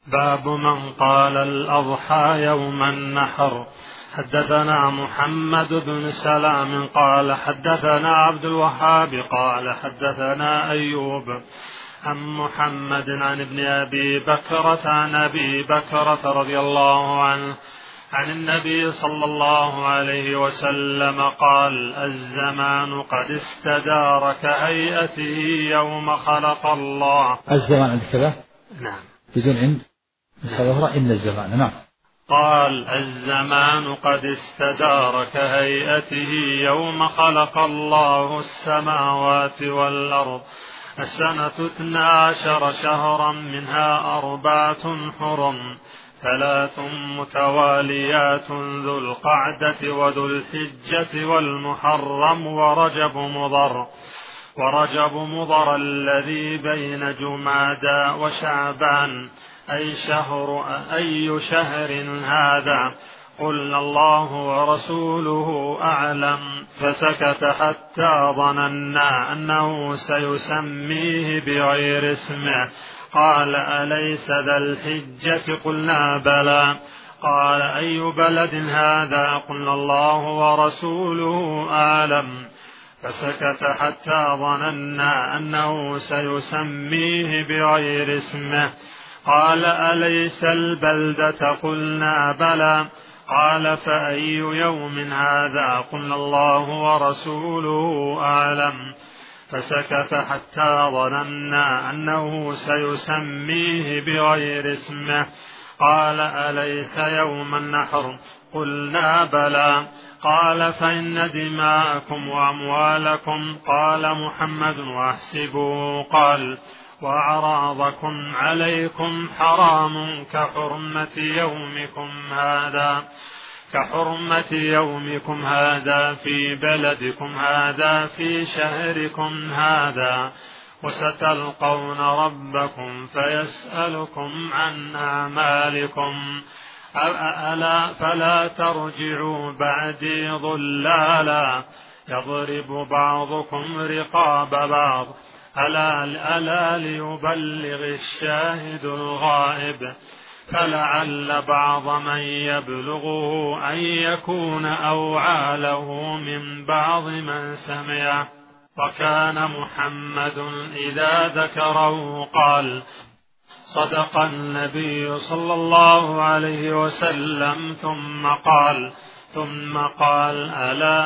باب من قال الأضحى يوم النحر. حدثنا محمد بن سلام قال حدثنا عبد الوهاب قال حدثنا أيوب عن محمد عن ابن أبي بكرة عن أبي بكرة رضي الله عنه عن النبي صلى الله عليه وسلم قال: الزمان قد استدار كهيئته يوم خلق الله. الزمان عند كذا؟ نعم. بدون عند إن الزمان. نعم. قال: الزمان قد استدار كهيئته يوم خلق الله السماوات والأرض. السنة 12 شهرا منها 4 حرم 3 متواليات ذو القعدة وذو الحجة والمحرم ورجب مضر الذي بين جمادى وشعبان أي شهر هذا؟ قلنا: الله ورسوله أعلم. فسكت حتى ظننا أنه سيسميه بغير اسمه. قال: أليس ذا الحجة؟ قلنا: بلى. قال: أي بلد هذا؟ قلنا: الله ورسوله أعلم. فسكت حتى ظننا أنه سيسميه بغير اسمه. قال: أليس البلدة؟ قلنا: بلى. قال: فأي يوم هذا؟ قلنا: الله ورسوله أعلم. فسكت حتى ظننا أنه سيسميه بغير اسمه. قال: أليس يوم النحر؟ قلنا: بلى. قال: فإن دماءكم وأموالكم. قال محمد: وأحسبه. قال: وأعراضكم عليكم حرام كحرمة يومكم هذا في بلدكم هذا في شهركم هذا. وستلقون ربكم فيسألكم عن أعمالكم. ألا فلا ترجعوا بعدي ضلالا يضرب بعضكم رقاب بعض. ألا ليبلغ الشاهد الغائب. فلعل بعض من يبلغه أن يكون أوعى له من بعض من سمعه. وكان محمد إذا ذكره قال: صدق النبي صلى الله عليه وسلم. ثم قال: ألا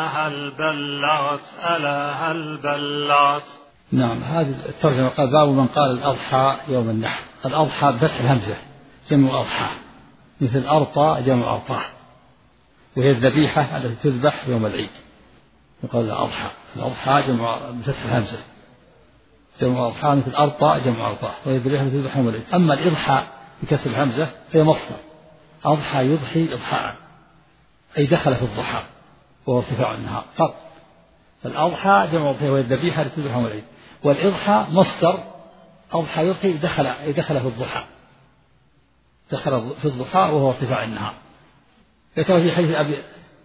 هل بلغت. نعم. هذه الترجمة قال: باب من قال الأضحى يوم النحر. الأضحى بفتح الهمزة جمع أضحى، مثل أرطى جمع أرطاه، وهي الذبيحة التي تذبح يوم العيد. يقال الأضحى. الأضحى جمع بفتح الهمزة جمع أضحى، مثل أرطى جمع أرطاه، وهي الذبيحة التي تذبح يوم العيد. أما الإضحى بكسر الهمزة فهي مصدر أضحى يضحي إضحاء، أي دخل في الضحى وهو ارتفاع النهار. فرق. الأضحى جمع أضحى وهي الذبيحة التي تذبح يوم العيد، والإضحى مصدر أضحى يضحي دخل في الضحى، دخل في الضحى وهو ارتفاع النهار. كما في حديث أبي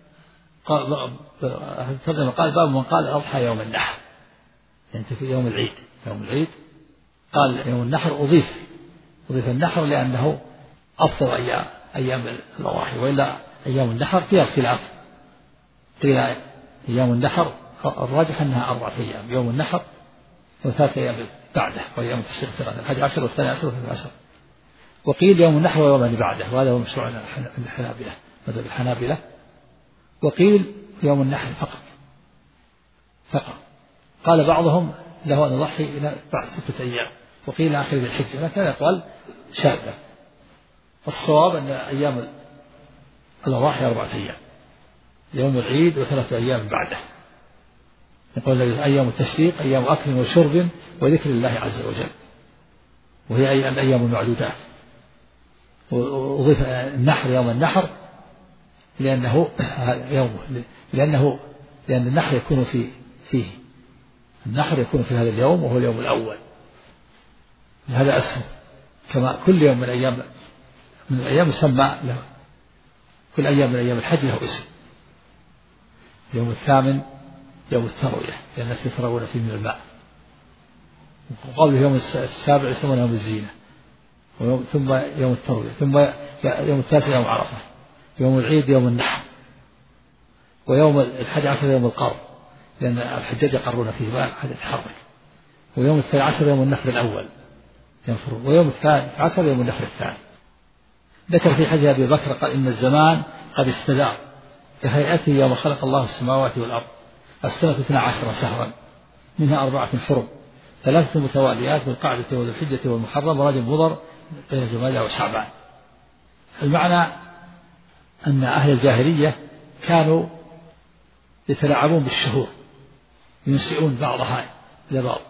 قال: باب من قال الأضحى يوم النحر، يعني في يوم العيد. قال يوم النحر أضيف النحر لأنه أفضل أيام الأضاحي، وإلا أيام النحر فيها اختلاف. قيل أيام النحر الراجح أنها 4 أيام: يوم النحر و3 أيام بعده، وأيام التشريق 11 و12 و13. وقيل يوم النحر ويوم اللي بعده، وهذا هو مشروع الحنابلة مذهب الحنابلة. وقيل يوم النحر فقط. قال بعضهم له أن يضحي إلى بعد 6 أيام، وقيل آخر ذي الحجة، لكن يقال شاذة. الصواب أن أيام الأضاحي 4 أيام: يوم العيد و3 أيام بعده. يقول أيام التشريق أيام أكل وشرب وذكر الله عز وجل، وهي الأيام المعدودات. وأضيف النحر يوم النحر لأن النحر يكون فيه النحر يكون في هذا اليوم، وهو اليوم الأول. هذا اسمه، كما كل يوم من الأيام يسمى له، كل أيام من أيام الحج له اسم. اليوم الثامن يوم التروية، لأن الناس يتروون فيه من الماء. وقبل يوم السابع يسمونه يوم الزينة. ثم يوم التروية، ثم يوم التاسع يوم عرفة، يوم العيد يوم النحر، ويوم 11 يوم القر، لأن الحجاج يقرون فيه ما أحد يتحرك، ويوم 12 يوم النحر الأول ينفرون، ويوم 13 يوم النحر الثاني. ذكر في حديث أبي بكر قال إن الزمان قد استدار كهيئته يوم خلق الله السماوات والأرض، السنة 12 شهرا منها 4 حرم، 3 متواليات بالقعدة وذي الحجة والمحرم ورجب مضر بين جمادى وشعبان. المعنى أن أهل الجاهلية كانوا يتلاعبون بالشهور، ينسئون بعضها إلى بعض،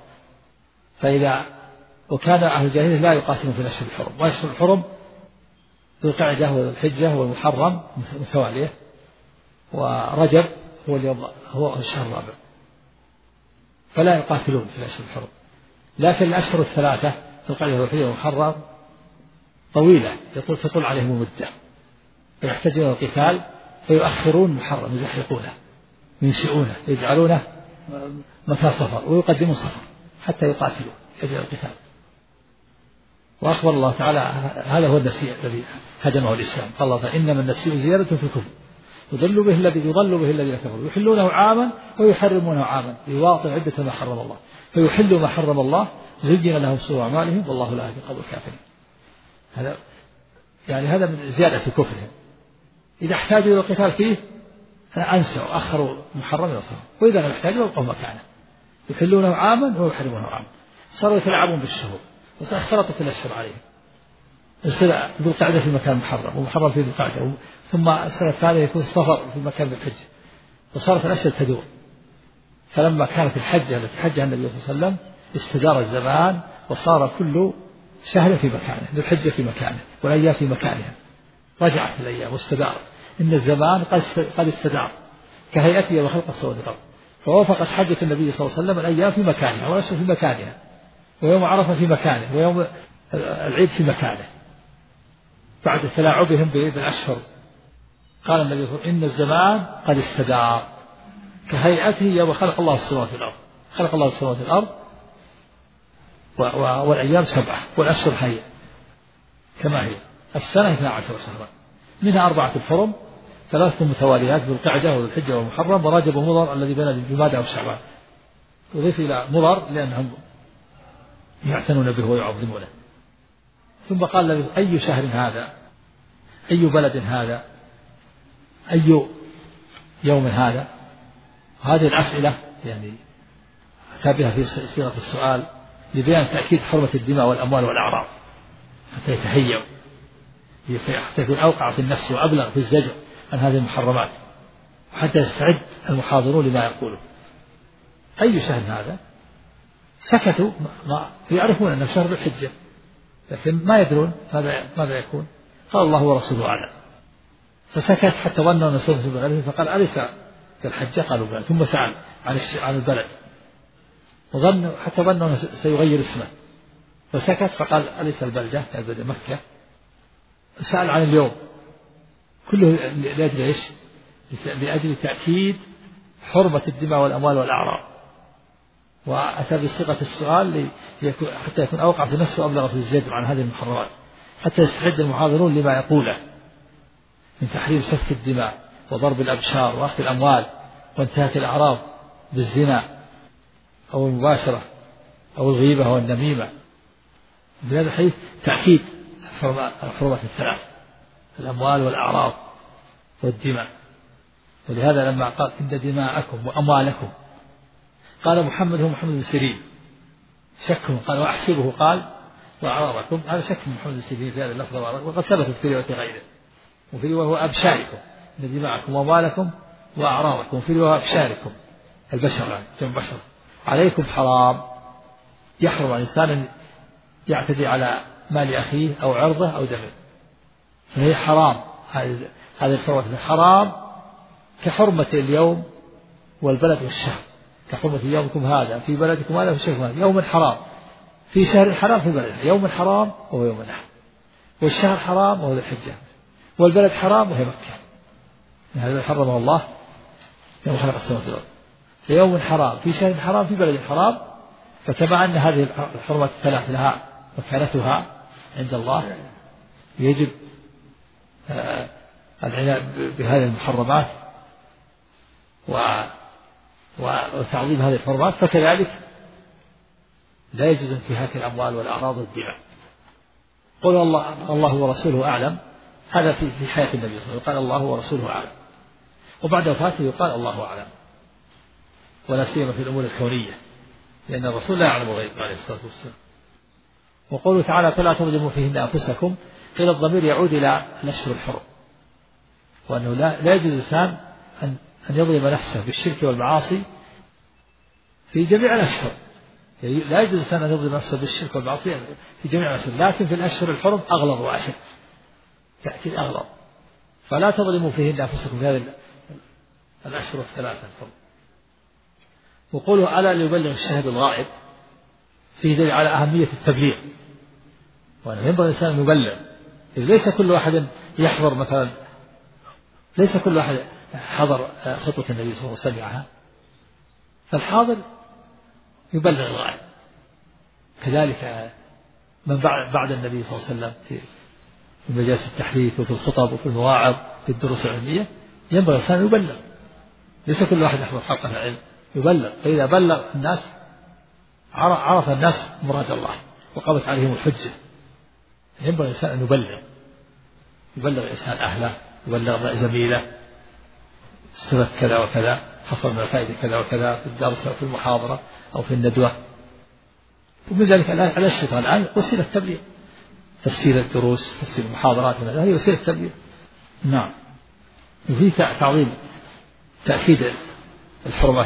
وكان أهل الجاهلية لا يقاتلون في الأشهر الحرم، وأشهر الحرم ذو القعدة والحجة والمحرم متوالية، ورجب هو الشهر الرابع، فلا يقاتلون في الأشهر الحرم. لكن الأشهر الثلاثة ذو القعدة والحجة والمحرم طويلة تطول عليهم المدة، فيحتاجون القتال فيؤخرون محرم، يزحلقونه ينسئونه يجعلونه متى صفر ويقدمون صفر حتى يقاتلوا أجل القتال. وأخبر الله تعالى هذا هو النسيء الذي هدمه الإسلام، قال الله تعالى إنما النسيء زيادة في الكفر يضل به الذين كفروا يحلونه عاما ويحرمونه عاما ليواطئوا عدة ما حرم الله فيحلوا ما حرم الله زين لهم سوء أعمالهم والله لا يهدي القوم الكافرين. هذا من زيادة في كفرهم. إذا احتاجوا إلى القتال فيه أنسوا أخروا محرم إلى صفر، وإذا لم يحتاجوا يبقوا مكانه يحلونه عاما ويحرمونه عاما. صاروا يتلاعبون بالشهور واختلطت الأشهر عليهم. ذو القعدة في مكان محرم ومحرم في ذو القعدة، ثم السنة الثانية يكون الصفر في مكان الحجة، وصارت الأشهر تدور. فلما كانت الحجة التي حجها النبي صلى الله عليه وسلم استدار الزمان وصار كل شهر في مكانه، ذو الحجة في مكانه والأيام في مكانها، رجعت الأيام واستدارت. إن الزمان قد استدار كهيئته يوم خلق السماوات والأرض، فوافقت حجة النبي صلى الله عليه وسلم الأيام في مكانها والأشهر في مكانها، ويوم عرفة في مكانه، ويوم العيد في مكانه بعد تلاعبهم بالأشهر. قال النبي صلى الله عليه وسلم إن الزمان قد استدار كهيئته يوم خلق الله السماوات والأرض. خلق الله السماوات والأرض والأيام 7 والأشهر هي كما هي. السنة 12 شهرا منها 4 حرم، 3 متواليات بالقعدة والحجة والمحرم ورجب ومضر الذي بين جمادى وشعبان. يضيف إلى مضر لأنهم يعتنون به ويعظمونه. ثم قال له أي شهر هذا، أي بلد هذا، أي يوم هذا. هذه الأسئلة أتى بها في صيغة السؤال لبيان تأكيد حرمة الدماء والأموال والأعراض، حتى يتهيأ، حتى يكون أوقع في النفس وأبلغ في الزجر عن هذه المحرمات، وحتى يستعد المحاضرون لما يقوله. أي شهر هذا؟ سكتوا، ما يعرفون أنه شهر الحجة لكن ما يدرون ماذا يكون. قال الله ورسوله أعلم. فسكت حتى ظنوا أن سوف يبلغ، فقال أليس كالحجة؟ قالوا بلى. ثم سأل عن البلد، وظنوا حتى ظنوا أنه سيغير اسمه، فسكت فقال أليس البلدة مكة. سأل عن اليوم، كله لأجل إيش؟ لأجل تأكيد حرمة الدماء والأموال والأعراض. وأتى بصيغة السؤال حتى يكون أوقع في نفسه وأبلغ في الزجر عن هذه المحرمات، حتى يستعد المحاضرون لما يقوله من تحريم سفك الدماء وضرب الأبشار وأخذ الأموال وانتهاك الأعراض بالزنا أو المباشرة أو الغيبة أو النميمة. بهذا الحديث تأكيد الحرمات الثلاث: الأموال والأعراض والدماء. ولهذا لما قال إن دماءكم وأموالكم، قال محمد هو محمد بن سيرين، شكهم قال وأحسبه قال وأعراضكم. هذا شك من محمد بن سيرين في هذا اللفظ، وقد ثبتت في رواية غيره. وفي رواية هو أبشاركم، إن دماءكم وأموالكم وأعراضكم. في رواية أبشاركم البشر، جمع بشر. عليكم حرام، يحرم على الإنسان يعتدي على مال أخيه أو عرضه أو دمه، فهي حرام. هذه الحرمة حرام كحرمة اليوم والبلد والشهر، كحرمة يومكم هذا في بلدكم هذا في شهركم هذا. يوم حرام في شهر حرام في بلد، يوم حرام وهو يوم النحر، والشهر حرام وهو ذو الحجة، والبلد حرام وهي مكة. هذا حرمه الله يوم خلق السماوات والأرض. في يوم حرام في شهر حرام في بلد حرام. فكما أن هذه الحرمات الثلاث لها مكانتها عند الله يجب العناية بهذه المحرمات وتعظيم هذه الحرمات، فكذلك لا يجوز انتهاك الأموال والأعراض والدماء. قل الله ورسوله أعلم، هذا في حياة النبي صلى الله عليه وسلم يقال الله ورسوله أعلم، وبعد وفاته يقال الله أعلم، ولا سيما في الأمور الكونية، لأن الرسول لا يعلم الغيب عليه الصلاة والسلام. وقوله تعالى فلا تظلموا فيهن أنفسكم، قيل الضمير يعود إلى الأشهر الحرم، وأنه لا يجوز الإنسان أن يظلم نفسه بالشرك والمعاصي في جميع الأشهر، يعني لا يجوز الإنسان أن يظلم نفسه بالشرك والمعاصي في جميع الأشهر، لكن في الأشهر الحرم أغلظ وأشد، تأكيد أغلظ. فلا تظلموا فيهن أنفسكم في هذه الأشهر الثلاثة الحرم. وقوله ألا ليبلغ الشاهد الغائب، فيه دليل على أهمية التبليغ، وأنه ينبغي الإنسان أن يبلغ. ليس كل واحد يحضر، مثلا ليس كل واحد حضر خطبة النبي صلى الله عليه وسلم وسمعها، فالحاضر يبلغ الغائب. كذلك من بعد النبي صلى الله عليه وسلم في مجالس التحديث وفي الخطب وفي المواعظ في الدروس العلمية ينبغي الإنسان يبلغ. ليس كل واحد يحضر حلقة العلم، يبلغ، فإذا بلغ الناس عرف الناس مراد الله وقامت عليهم الحجة. ينبغي الإنسان أن يبلغ الإنسان أهله، يبلغ زميله، استفدت كذا وكذا، حصل من فائدة كذا وكذا في الدرس أو في المحاضرة أو في الندوة. ومن ذلك الأشرطة الآن وسيلة تبليغ، تفسير الدروس، تفسير المحاضرات، هذه وسيلة تبليغ. نعم. وفي تعظيم تأكيد الحرمات،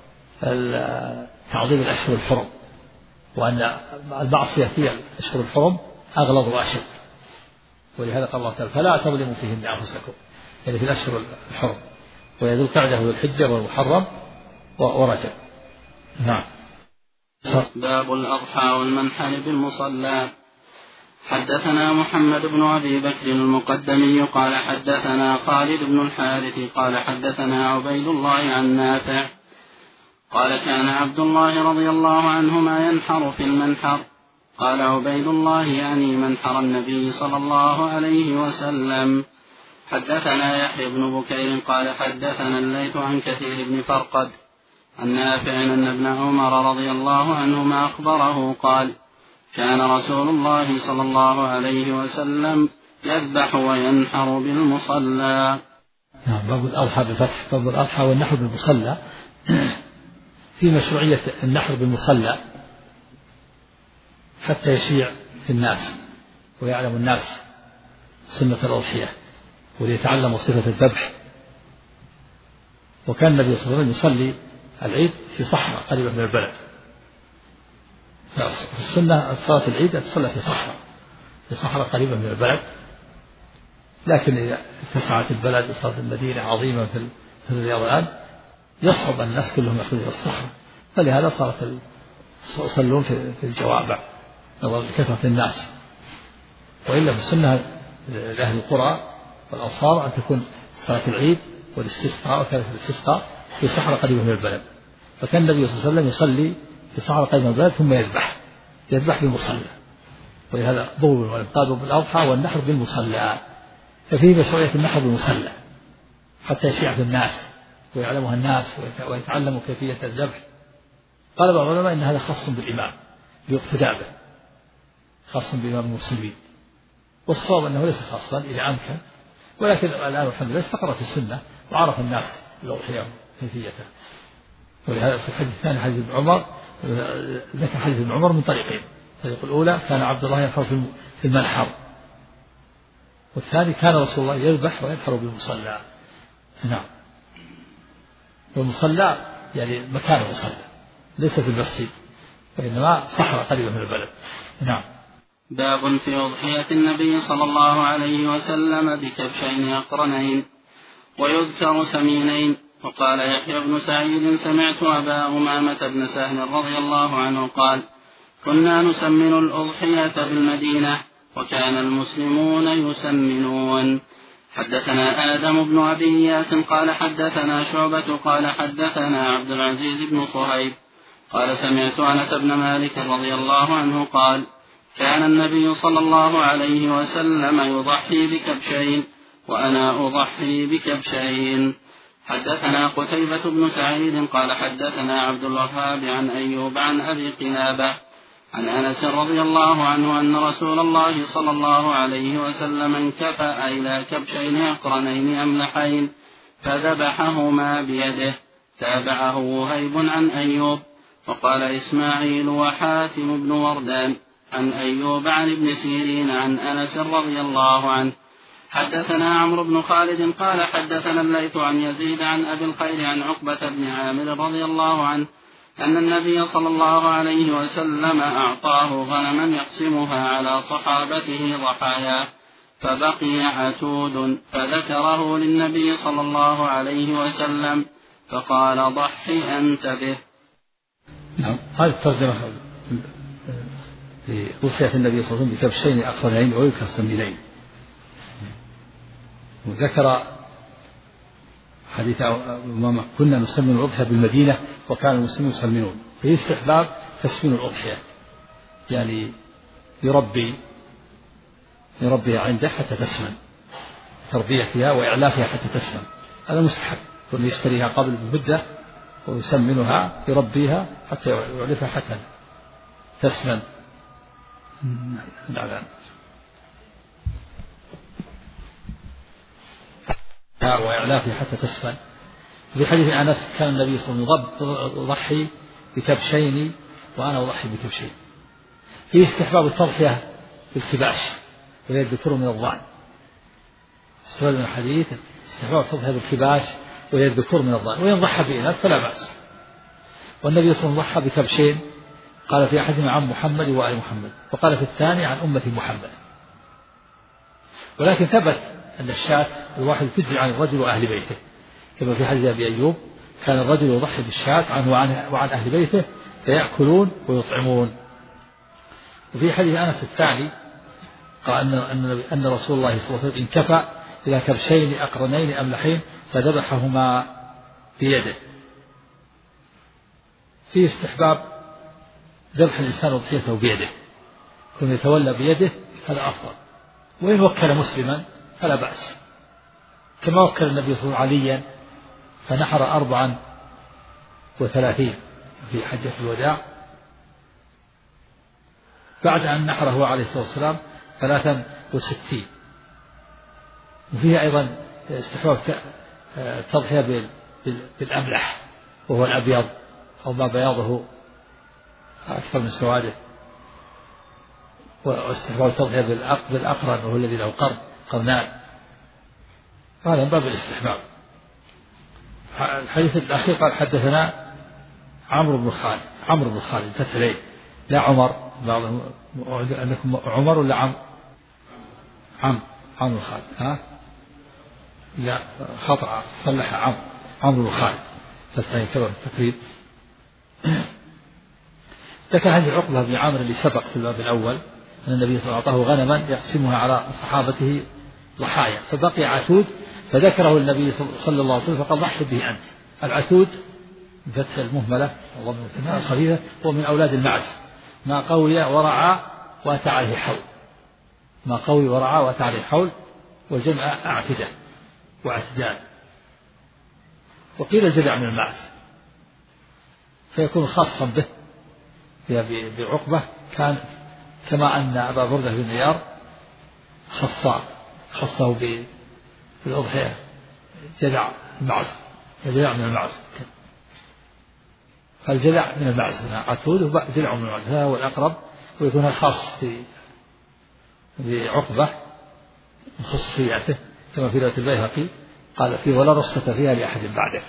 تعظيم الأشهر الحرم، وأن المعصية في الأشهر الحرم أغلظ وأشد، ولهذا قال الله تعالى فلا تظلموا فيهن أنفسكم، يعني في الأشهر الحرم، وهي ذو القعدة والحجة والمحرم ورجب. نعم. باب الأضحى والمنحر بالمصلى. حدثنا محمد بن أبي بكر المقدمي قال حدثنا خالد بن الحارث قال حدثنا عبيد الله عن نافع قال كان عبد الله رضي الله عنهما ينحر في المنحر. قال عبيد الله يعني منحر النبي صلى الله عليه وسلم. حدثنا يحيى بن بكير قال حدثنا الليث عن كثير بن فرقد عن نافع أن ابن عمر رضي الله عنهما أخبره قال كان رسول الله صلى الله عليه وسلم يذبح وينحر بالمصلى. نعم. باب الأضحى بالفتح، باب الأضحى والنحر بالمصلى. في مشروعية النحر بالمصلى حتى يشيع في الناس ويعلم الناس سنة الأضحية وليتعلموا صفة الذبح. وكان النبي صلى الله عليه وسلم يصلي العيد في صحراء قريبة من البلد. في السنة صلاة العيد تصلى في صحراء قريبة من البلد، لكن إذا اتسعت البلد وصارت المدينة عظيمة في الرياض الآن يصعب الناس كلهم يخرجون إلى الصحراء، فلهذا صارت يصلون في الجوامع نظرا لكثرة الناس. وإلا في السنة لأهل القرى والأنصار أن تكون صلاة العيد والاستسقاء وكانت الاستسقاء في صحراء قريبة من البلد. فكان النبي صلى الله عليه وسلم يصلي في صحراء قريبة من البلد ثم يذبح بالمصلى، ولهذا ضرب والإنقاذ بالأضحى والنحر بالمصلى. ففيه مشروعية النحر بالمصلى حتى يشيع في الناس ويعلمها الناس ويتعلموا كيفية الذبح. قال بعض العلماء إن هذا خاص بالإمام ليقتدى به، خاص بإمام المسلمين، والصواب أنه ليس خاصا إذا أمكن، ولكن الآن الحمد لله استقرت السنة وعرف الناس الأضحية كيفيته. ولهذا في الحديث الثاني حديث ابن عمر ذكر حديث ابن عمر من طريقين، الطريق الأولى كان عبد الله ينحر في المنحر، والثاني كان رسول الله يذبح وينحر بالمصلى. نعم. والمصلى يعني مكان المصلى ليس في المسجد، وإنما صحراء قريبة من البلد. نعم. باب في أضحية النبي صلى الله عليه وسلم بكبشين أقرنين ويذكر سمينين. وقال يحيى بن سعيد سمعت أبا أمامة بن سهل رضي الله عنه قال كنا نسمن الأضحية بالمدينة وكان المسلمون يسمنون. حدثنا آدم بن أبي إياس قال حدثنا شعبة قال حدثنا عبد العزيز بن صهيب قال سمعت أنس بن مالك رضي الله عنه قال كان النبي صلى الله عليه وسلم يضحي بكبشين وأنا أضحي بكبشين. حدثنا قتيبة بن سعيد قال حدثنا عبد الوهاب عن أيوب عن أبي قلابة عن أنس رضي الله عنه أن رسول الله صلى الله عليه وسلم انكفأ إلى كبشين أقرنين أملحين فذبحهما بيده. تابعه وهيب عن أيوب. وقال إسماعيل وحاتم بن وردان عن أيوب عن ابن سيرين عن أنس رضي الله عنه. حدثنا عمرو بن خالد قال حدثنا الليث عن يزيد عن أبي الخير عن عقبة بن عامر رضي الله عنه أن النبي صلى الله عليه وسلم أعطاه غنما يقسمها على صحابته ضحايا فبقي عتود فذكره للنبي صلى الله عليه وسلم فقال ضح أنت به. نعم. هذه الترجمة لوصية النبي صلى الله عليه وسلم بكبشين أقرنين ويذكر سمينين. وذكر حديث أمامة كنا نسمن الأضحية بالمدينة وكان المسلمون يسمنون. في استحباب تسمين الأضحية يعني يربي عنده حتى تسمن تربيتها وإعلافها حتى تسمن. هذا مستحب. كل يشتريها قبل بمدة ويسمنها يربيها حتى يعلفها حتى تسمن. وإعلافها حتى تسمن. في حديث أنس كان النبي صلى الله عليه وسلم يضحي بكبشين وأنا أضحي بكبشين. في استحباب التضحية بالكباش ويذكر من الضأن. استفاد من الحديث استحباب التضحية بالكباش ويذكر من الضأن وإن ضحى بإناث فلا بأس. والنبي صلى الله عليه وسلم ضحى بكبشين قال في أحدهما عن محمد وآل محمد وقال في الثاني عن أمة محمد. ولكن ثبت أن الشاة الواحد تجزي عن الرجل وأهل بيته كما في حديث أبي أيوب كان الرجل يضحي بالشاة عنه وعن أهل بيته فيأكلون ويطعمون. وفي حديث أنس الثاني قال أن رسول الله صلى الله عليه وسلم انكفى إلى كبشين أقرنين أملحين فذبحهما بيده. في استحباب ذبح الإنسان أضحيته بيده كما يتولى بيده هذا أفضل. وإن وكل مسلما فلا بأس كما وكل النبي صلى الله عليه وسلم عليا فنحر 34 في حجة الوداع بعد أن نحره عليه الصلاة والسلام 63. وفيها أيضا استحباب التضحية بالأملح وهو الأبيض أو ما بياضه أكثر من سواده. واستحباب التضحية بالأقرن وهو الذي له قرنان. هذا من باب الاستحباب. الحديث الأخير قال حدثنا عمرو بن خالد فتح ليه لا عمر بعضهم أنكم عمر ولا عمرو خالد لا خطأ صلح عمرو بن خالد فتح ليه كبر التقريب. ذكر هذه عقبة بن عامر اللي سبق في الباب الأول أن النبي صلى الله عليه وسلم أعطاه غنما يقسمها على صحابته ضحايا فبقي عتود فذكره النبي صلى الله عليه وسلم فقال ضحي به أنت. العتود بفتح المهملة وضم الخفيفة هو من أولاد المعز ما قوي ورعى وأتى عليه حول ما قوي ورعى وأتى عليه حول وجمع أعتداء واعتدال. وقيل جدع من المعز فيكون خاصا به بعقبة كان كما أن أبا بردة بن نيار خصه بالأضحية جدع من المعز فالجدع من المعز عتود وجدع من المعز هذا هو الأقرب ويكون خاص بعقبة من خصوصياته كما في رواية البيهقي قال فيه ولا رخصة فيها لأحد بعدك.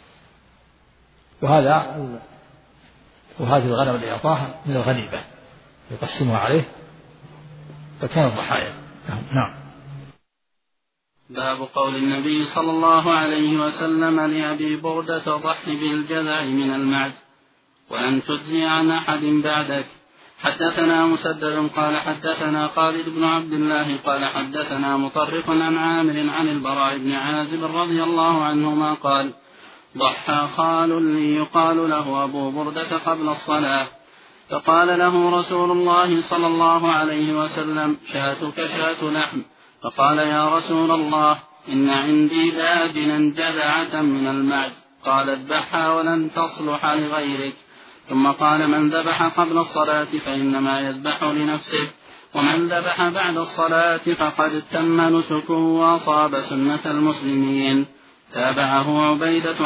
وهذه الغنم اللي أعطاها من الغنيمة يقسمها عليه فكان الضحايا. نعم. باب قول النبي صلى الله عليه وسلم لأبي بردة ضح بالجذع من المعز وأن تجزي عن أحد بعدك. حدثنا مسدد قال حدثنا خالد بن عبد الله قال حدثنا مطرف عن عامر عن البراء بن عازب رضي الله عنهما قال ضحى خال لي يقال له أبو بردة قبل الصلاة فقال له رسول الله صلى الله عليه وسلم: شاتك شاة لحم. فقال: يا رسول الله، إن عندي داجنا جذعة من المعز. قال: اذبحها ولن تصلح لغيرك. ثم قال: من ذبح قبل الصلاة فإنما يذبح لنفسه، ومن ذبح بعد الصلاة فقد تم نسكه وأصاب سنة المسلمين. تابعه عبيدة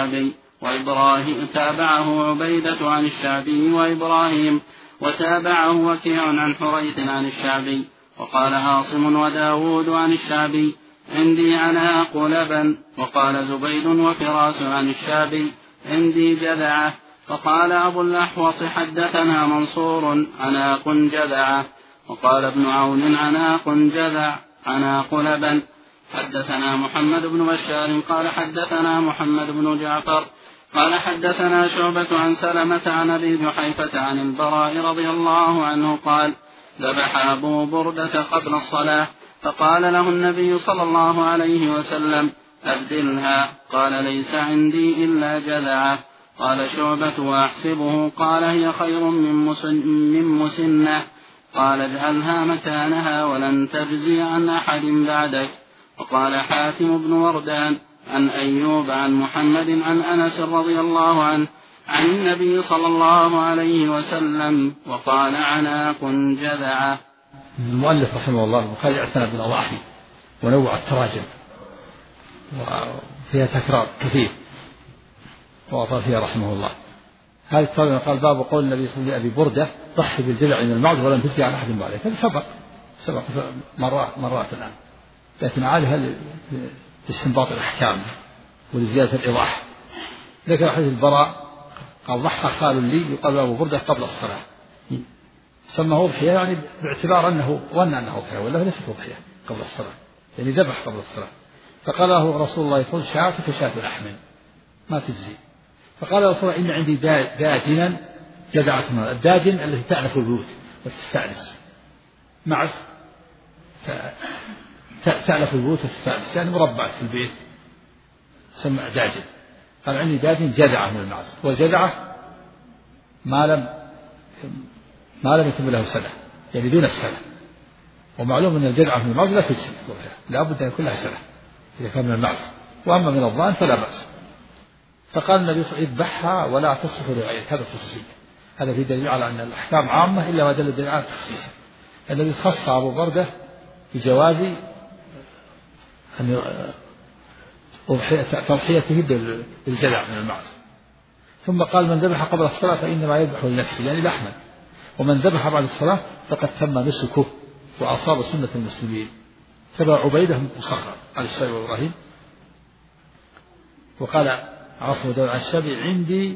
عن الشعبي وإبراهيم، وتابعه وكيع عن حريث عن الشعبي. وقال عاصم وداود عن الشعبي: عندي عناق لبن. وقال زبيد وفراس عن الشعبي: عندي جذعة. فقال أبو الأحوص: حدثنا منصور عناق جذعة. وقال ابن عون: عناق جذع عناق لبن. حدثنا محمد بن بشار قال حدثنا محمد بن جعفر قال حدثنا شعبة عن سلمة عن أبي جحيفة عن البراء رضي الله عنه قال: ذبح أبو بردة قبل الصلاة، فقال له النبي صلى الله عليه وسلم: أبدلها. قال: ليس عندي إلا جذعة. قال شعبة: وأحسبه قال: هي خير من مسنة. قال: اجعلها مكانها ولن تجزي عن أحد بعدك. وقال حاتم بن وردان عن أيوب عن محمد عن أنس رضي الله عنه عن النبي صلى الله عليه وسلم وقال: عناق جذعة. المؤلف رحمه الله البخاري اعتنى بالأضاحي ونوع التراجم وفيها تكرار كثير وأطال فيها رحمه الله. هذه الترجمة قال: باب قول النبي صلى الله عليه وسلم: أبي بردة: ضحي بالجذع من المعز ولن تجزي عن أحد بعدك. هذا سبق مرات الآن، لكن عادها لاستنباط الأحكام ولزيادة الإيضاح. ذكر حديث البراء قال: ضحى خال لي يقال له أبو بردة قبل الصلاة. سماه أضحية يعني باعتبار أنه ظن أنه أضحية، ولا ليست أضحية قبل الصلاة، يعني ذبح قبل الصلاة. فقال له رسول الله صلى الله عليه وسلم: شاتك شاة لحم ما تجزي. فقال رسول الله: إن عندي داجنا جذعة. الداجن التي تأنف البيوت وتستأنس، معز تألف البيوت وتستأنس، يعني مربعة في البيت سمع داجن. قال: عندي داجن جذعة من المعز، والجذعة ما لم يتم له سنة، يعني دون السنة. ومعلوم أن الجذعة من المعز لا تجزي، لا بد أن يكون لها سنة إذا كان من المعز، وأما من الضأن فلا بأس. فقال النبي صلى الله عليه وسلم: اذبحها ولا تصرف لغيرك. هذا الخصوصية، هذا في دليل على أن الأحكام عامة إلا ما دل الدليل على تخصيصها. الذي خص أبو بردة بجواز أن تضحيته بالجذع من المعز. ثم قال: من ذبح قبل الصلاة فإنما يذبح لنفسه، يعني لحما، ومن ذبح بعد الصلاة فقد تم نسكه وأصاب سنة المسلمين. تبع عبيدة مصغر على الشعبي وإبراهيم. وقال عاصم عن الشعبي: عندي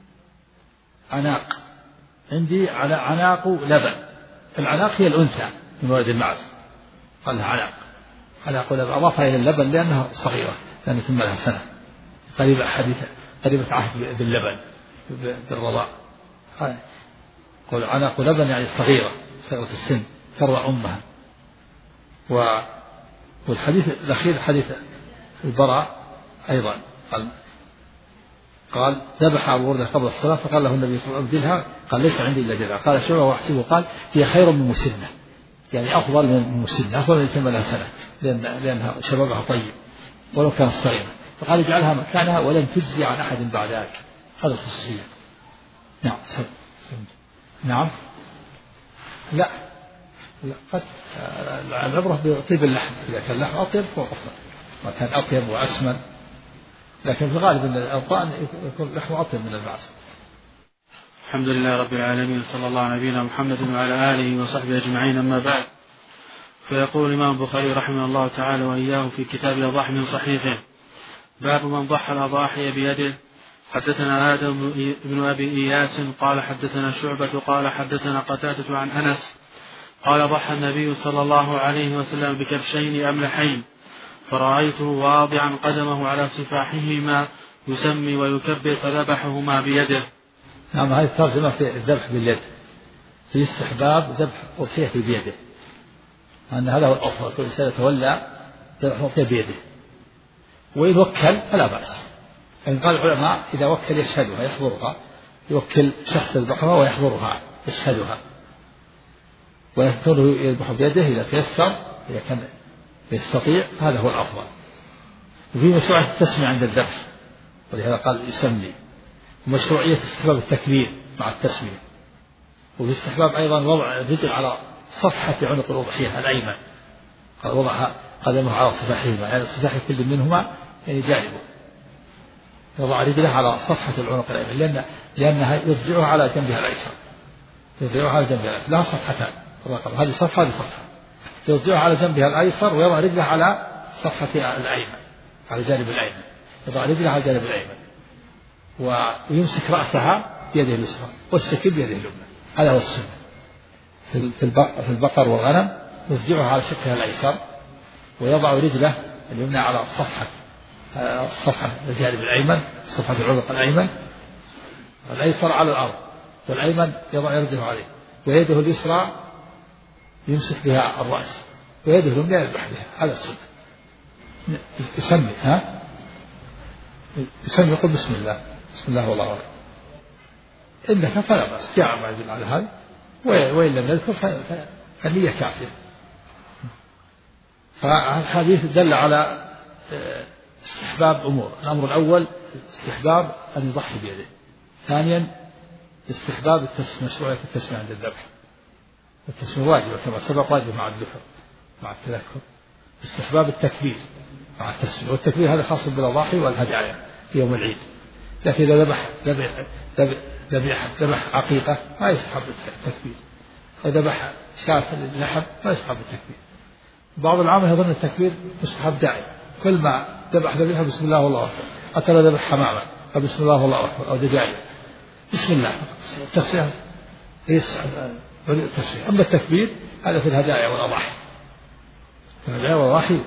عناق لبن. العناق هي الأنثى من ولد المعز، قال لها عناق لبن، أضافها إلى اللبن لأنها صغيرة، لأن تم لها سنة، قريبة عهد باللبن بالرضاع. قال عناق لبن يعني صغيرة السن ترضع أمها. والحديث الأخير حديث البراء أيضا قال: ذبح أبو بردة قبل الصلاة، فقال له النبي صلى الله عليه وسلم: أبدلها. قال: ليس عندي إلا جذع. قال شعبة: وأحسبه قال: هي خير من مسنة، يعني أفضل من مسنة، أفضل من يتم لها سنة، لأنها شبابها طيب ولو كانت صغيرة. فقال: اجعلها مكانها ولن تجزي عن أحد بعدك. هذا الخصوصية. نعم لا قد العبرة بطيب اللحم، إذا كان اللحم أطيب وأفضل، ما كان أطيب وأسمن، لكن في الغالب أن الأوطان يكون لحم أطيب من المعز. الحمد لله رب العالمين، صلى الله على نبينا محمد وعلى آله وصحبه أجمعين. أما بعد، فيقول الإمام البخاري رحمه الله تعالى وإياه في كتاب الأضاحي من صحيحه: باب من ضحى الأضاحي بيده. حدثنا آدم بن أبي إياس قال حدثنا شعبة قال حدثنا قتادة عن أنس قال: ضحى النبي صلى الله عليه وسلم بكبشين أملحين، فرأيته واضعا قدمه على سفاحهما يسمي ويكبر، فذبحهما بيده. نعم، هذه الترجمة في الذبح باليد، في استحباب ذبح أضحية بيده، أن هذا هو الأفضل، كل إنسان يتولى ذبح أضحية بيده، وإن وكل فلا بأس. يعني قال العلماء: إذا وكل يشهدها يحضرها، يوكل شخص يذبحها ويحضرها يشهدها، ويكون يذبح بيده إذا تيسر، إذا كان يستطيع هذا هو الأفضل. وفي مشروعية التسمية عند الذبح، ولهذا قال يسمي، ومشروعية استحباب التكبير مع التسمية، وفي استحباب أيضا وضع الرجل على صفحة عنق الأضحية الأيمن، قال وضع قدمه على صفاحهما، يعني صفاح كل منهما يعني جانبه، يضع رجله على صفحة العنق الأيمن لأنها يرجعها على جنبها الأيسر، يرجعها على جنبها الأيسر، لها صفحتان، هذه صفحة هذه صفحة، يرجعها على جنبها الأيسر ويضع رجله على صفحة الأيمن على جانب الأيمن، يضع رجله على جانب الأيمن ويمسك رأسها بيده اليسرى والسكين بيده اليمنى، هذا هو السنة. في البقر والغنم يرجعها على شقها الأيسر ويضع رجله اليمنى على الصفحة الجانب الأيمن، صفحة العنق الأيمن، الأيسر على الأرض والأيمن يضع يده عليه، ويده اليسرى يمسك بها الرأس ويده اليمنى يذبح بها، هذا السنة. يسمي يقول بسم الله بسم الله والله أكبر، إنك فلا بأس، جاء ما يدل على هذا، وإن لم يذكر فالنية كافية. فالحديث دل على استحباب أمور، الأمر الأول استحباب أن يضحي بيده، ثانيا استحباب مشروعية التسمية عند الذبح، التسمية واجبة كما سبق، واجب مع الذكر مع التذكر، استحباب التكبير مع التسمية، والتكبير هذا خاص بالأضاحي والهدايا في يوم العيد، لكن إذا ذبح عقيقة ما يستحب التكبير، وذبح شاة اللحم ما يستحب التكبير. بعض العامة يظن التكبير مستحب داعي، كل ما ذبحها بسم الله والله أكبر، حتى لو ذبح حمامة فبسم الله والله أكبر، أو دجاجة بسم الله، التسمية هي التسمية. أما التكبير هذا في الهدايا والأضاحي، في الهدايا والأضاحي.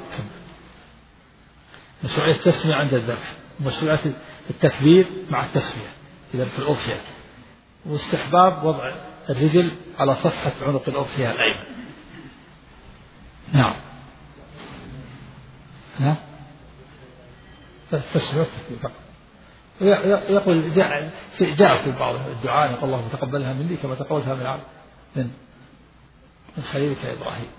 مشروعية التسمية عند الذبح، ومشروعية التكبير مع التسمية إذا في الأضحية، واستحباب وضع الرجل على صفحة عنق الأضحية الأيمن. نعم التسمية والتكبير فقط. يقول جاء في بعض الدعاء يقول الله تقبلها مني كما تقبلها من خليلك إبراهيم.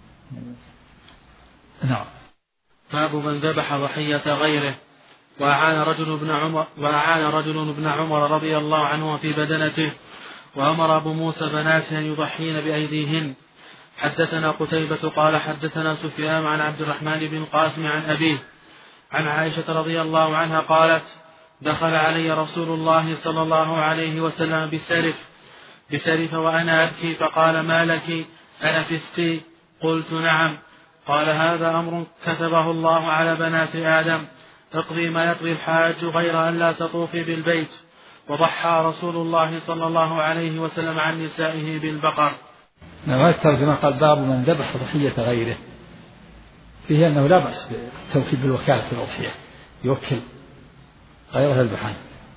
نعم. باب من ذبح ضحية غيره. وأعان رجل ابن عمر رضي الله عنه في بدنته، وأمر أبو موسى بناته أن يضحين بأيديهن. حدثنا قتيبة قال حدثنا سفيان عن عبد الرحمن بن القاسم عن أبيه عن عائشة رضي الله عنها قالت: دخل علي رسول الله صلى الله عليه وسلم بسرف وأنا أبكي، فقال: ما لك؟ أنا تسقي؟ قلت: نعم. قال: هذا أمر كتبه الله على بنات آدم، اقضي ما يقضي الحاج غير أن لا تطوفي بالبيت. وضحى رسول الله صلى الله عليه وسلم عن نسائه بالبقر. هذا الترجمة قال: باب من ذبح ضحية غيره، فيه أنه لا بأس بالتوكيل بالوكالة في الأضحية، يوكل غيره يذبحان،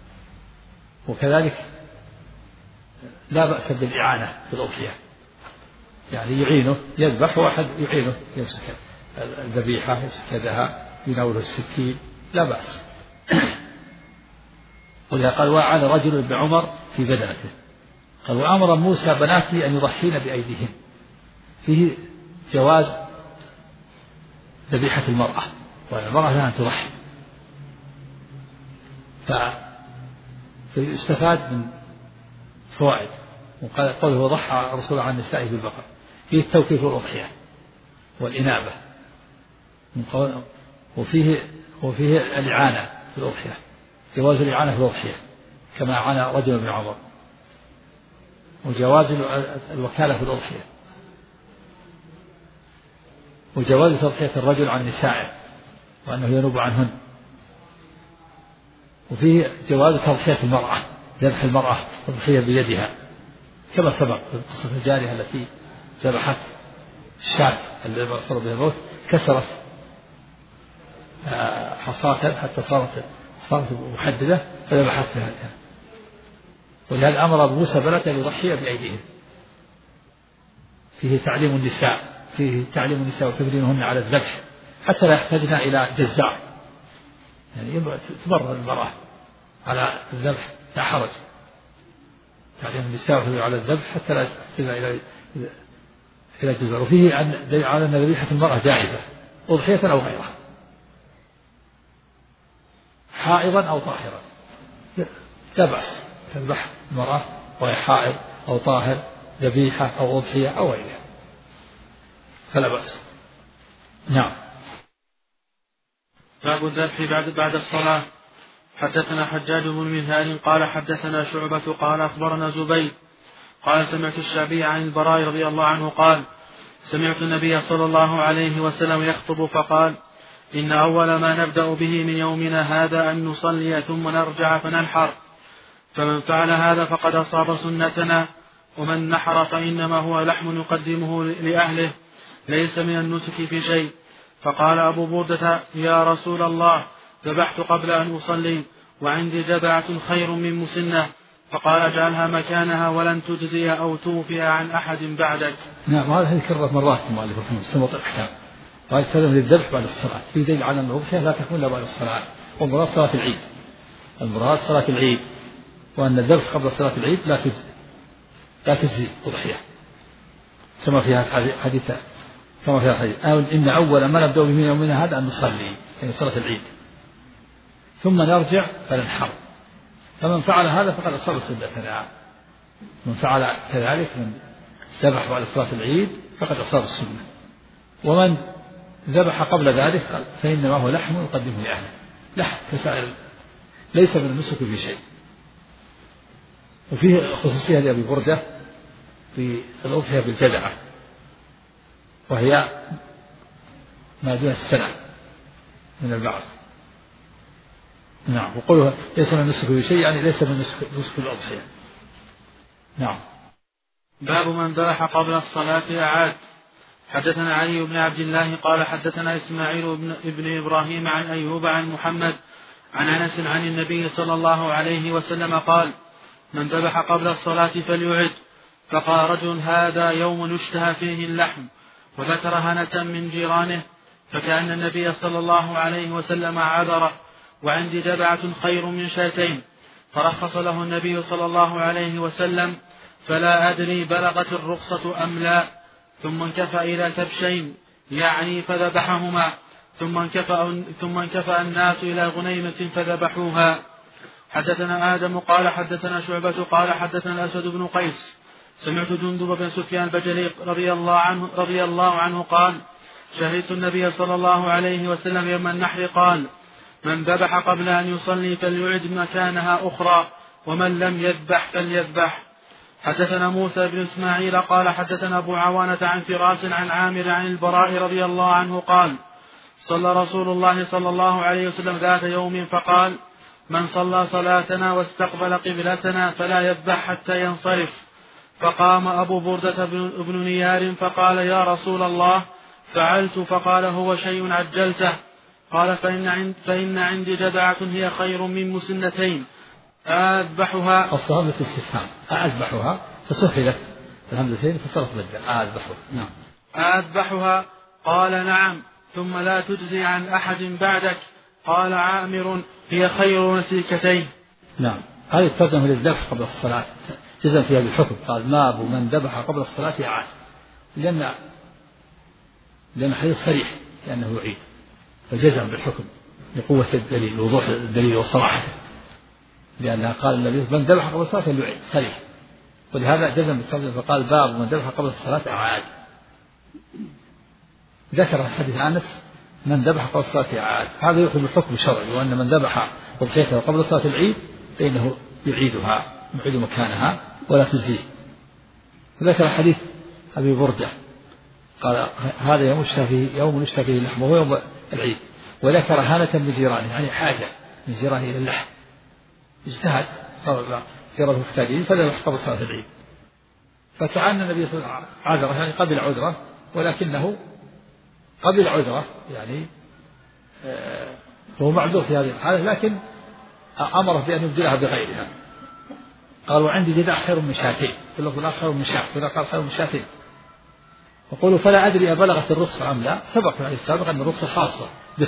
وكذلك لا بأس بالإعانة في الأضحية، يعني يعينه يذبح واحد يعينه يمسك الذبيحة يمسك يدها يناوله السكين، لا بأس. ولذا قال: وأعان رجل ابن عمر في بدنته، قال: وأمر موسى بناته أن يضحين بأيديهن، فيه جواز ذبيحة المرأة، والمرأة لها أن تضحي، فيستفاد من فوائد. وقال قوله: وضحى رسول عن نسائه بالبقر، فيه التوكيل في الأضحية والإنابة، وفيه الإعانة في الأضحية، جواز الإعانة في الأضحية كما عانى رجل بن عمر، وجواز الوكالة في الأضحية، وجواز تضحية الرجل عن نسائه وأنه ينوب عنهن، وفيه جواز تضحية المرأة، ذبح المرأة تضحية بيدها كما سبق في قصة الجارية التي ذبحت الشاة التي أصاب بها الموت، كسرت حصاة حتى صارت محددة فذبحت بها. ولهذا أمر أبو موسى بناته أن يضحي بأيديهم، فيه تعليم النساء وتمرينهن على الذبح حتى لا يحتاجن إلى جزار، يعني تمرن المرأة على الذبح لا حرج، يعني النساء على الذبح حتى لا تصل إلى جزر. وفيه على أن ذبيحة المرأة جائزة أضحية أو غيرها، حائضا أو طاهرا لا بأس تذبح المرأة وهي حائض أو طاهر ذبيحة أو أضحية أو غيرها فلا بأس. نعم. باب الذبح بعد الصلاة. حدثنا حجاج بن منهال قال حدثنا شعبة قال أخبرنا زبيد قال سمعت الشعبي عن البراء رضي الله عنه قال سمعت النبي صلى الله عليه وسلم يخطب فقال إن أول ما نبدأ به من يومنا هذا أن نصلي ثم نرجع فننحر، فمن فعل هذا فقد أصاب سنتنا، ومن نحر فإنما هو لحم يقدمه لأهله ليس من النسك في شيء. فقال أبو بردة يا رسول الله ذبحت قبل أن أصلي وعندي جذعة خير من مسنة، فقال اجعلها مكانها ولن تجزي أو توفي عن أحد بعدك. نعم. هذا كرر مرات المؤلف رحمه الله سنة الأحكام. قال سلم للذبح بعد الصلاة في دليل على أن الأضحية لا تكون إلا بعد الصلاة، والمراد صلاة العيد، المراد صلاة العيد، وأن الذبح قبل صلاة العيد لا تجزي أضحية كما فيها حديث إن أول ما نبدأ به من يومنا هذا أن نصلي يعني صلاة العيد ثم نرجع فننحر، فمن فعل هذا فقد أصاب سنتنا. من فعل كذلك من ذبح بعد صلاة العيد فقد أصاب السنة، ومن ذبح قبل ذلك فإنما هو لحم يقدمه لأهله، لحم كسائر ليس من النسك في شيء. وفيه خصوصية لأبي بردة في الأضحية بالجذعة وهي ما دون السنة من البعث. نعم. وقولها ليس من النسك في شيء يعني ليس من نسك الأضحية. نعم. باب من ذبح قبل الصلاة أعاد. حدثنا علي بن عبد الله قال حدثنا إسماعيل بن إبراهيم عن أيوب عن محمد عن أنس عن النبي صلى الله عليه وسلم قال من ذبح قبل الصلاة فليعد. فقال رجل هذا يوم يشتهى فيه اللحم، وذكر هنة من جيرانه، فكأن النبي صلى الله عليه وسلم عذره وعندي جذعة خير من شاتين، فرخص له النبي صلى الله عليه وسلم، فلا أدري بلغت الرخصة أم لا. ثم انكفأ إلى كبشين يعني فذبحهما، ثم انكفأ الناس إلى غنيمة فذبحوها. حدثنا آدم قال حدثنا شعبة قال حدثنا الأسود بن قيس سمعت جندب بن سفيان البجلي رضي الله عنه قال شهدت النبي صلى الله عليه وسلم يوم النحر قال من ذبح قبل أن يصلي فليعد مكانها أخرى، ومن لم يذبح فليذبح. حدثنا موسى بن إسماعيل قال حدثنا أبو عوانة عن فراس عن عامر عن البراء رضي الله عنه قال صلى رسول الله صلى الله عليه وسلم ذات يوم فقال من صلى صلاتنا واستقبل قبلتنا فلا يذبح حتى ينصرف. فقام أبو بردة بن نيار فقال يا رسول الله فعلت. فقال هو شيء عجلته. قال فإن عندي جذعة هي خير من مسنتين أذبحها. الصواب في الاستفهام أذبحها فسهلت الهمزتين فصرف بالدال أذبحها. نعم. أذبحها. قال نعم. ثم لا تجزي عن أحد بعدك. قال عامر هي خير نسيكتين. نعم. هذه الترجمة للذبح قبل الصلاة جزم فيها بالحكم. قال باب من ذبح قبل الصلاة يعاد، لأن حديث صريح لأنه يعيد، فجزم بالحكم لقوة الدليل ووضوح الدليل وصراحته، لأنها قال النبي من ذبح قبل الصلاة فليعيد صريح، ولهذا جزم بالترجمة فقال باب من ذبح قبل الصلاة أعاد. ذكر حديث أنس من ذبح قبل الصلاة أعاد، هذا يؤخذ بالحكم الشرعي، وأن من ذبح أضحيته قبل صلاة العيد فإنه يعيدها يعيد مكانها ولا تجزيه. ذكر حديث أبي بردة قال هذا يوم يشتهى فيه اللحم وهو يوم العيد، وذكر هانة من جيرانه يعني حاجة من جيرانه إلى اللحم، اجتهد صار جيرانه محتاجين فذبح قبل صلاة العيد، فكأن النبي صلى الله عليه وسلم عذره يعني قبل عذره، ولكنه قبل عذره يعني هو معذور في هذه الحالة، لكن أمره بأن يبدلها بغيرها. قال وعندي جذع خير من شاتين، في اللفظ الآخر خير من شاة، ولا قال خير من شاتين. وقولوا فلا أدري أبلغت الرخصة أم لا، سبق في الحديث السابق أن الرخصة خاصة به.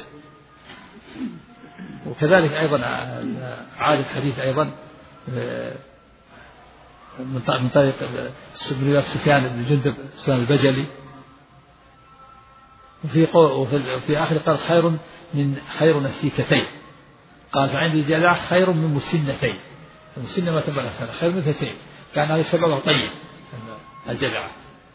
وكذلك أيضا عاد الحديث أيضا من طريق سفيان بن جندب سفيان البجلي. وفي آخر قال خير نسيكتين، قال فعندي جلاح خير من مسنتين. المسنة ما تبلغ سنة، خير من ثنتين، كان هذا سببه طيب الجذعة.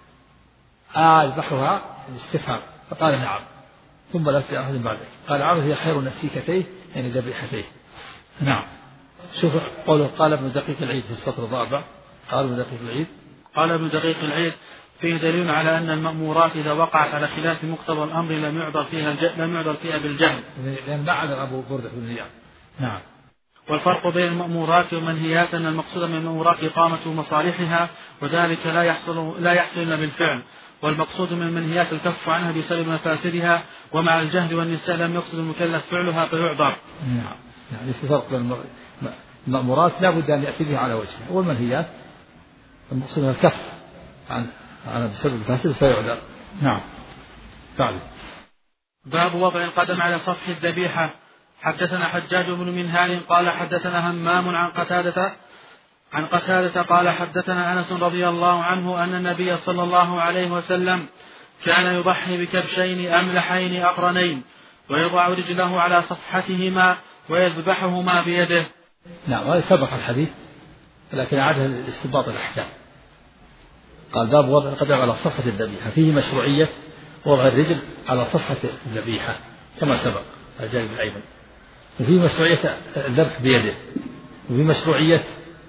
بحرها الاستفهام، فقال نعم، ثم لا في أحد بعده قال عرض هي خير نسيكتين يعني ذبيحتين. نعم. شوف قوله قال ابن دقيق العيد في السطر الرابع، قال ابن دقيق العيد قال ابن دقيق العيد فيه دليل على أن المأمورات إذا وقعت على خلاف مقتضى الأمر لم يعذر فيها بالجهل، لأن ما عذر أبو بردة بن زياد. نعم. والفرق بين المأمورات والمنهيات أن المقصود من المأمورات إقامة مصالحها، وذلك لا يحصل إلا بالفعل، والمقصود من المنهيات الكف عنها بسبب مفاسدها، ومع الجهل والنسيان لم يقصد المكلف فعلها فيعذر. نعم. يعني في فرق بين المأمورات لا بد أن يأتي بها على وجهها، والمنهيات المقصود من الكف عن بسبب الفاسد فيعذر. نعم. فعلا. باب وضع القدم على سطح الذبيحة. حدثنا حجاج بن منهال قال حدثنا همام عن قتادة قال حدثنا أنس رضي الله عنه أن النبي صلى الله عليه وسلم كان يضحي بكبشين أملحين أقرنين ويضع رجله على صفحتهما ويذبحهما بيده. نعم. هذا سبق الحديث لكن عاده لاستنباط الأحكام. قال باب وضع القدم على صفحة الذبيحة، فيه مشروعية وضع الرجل على صفحة الذبيحة كما سبق الجانب الأيمن، وفي مشروعية الذبح بيده، وفي مشروعية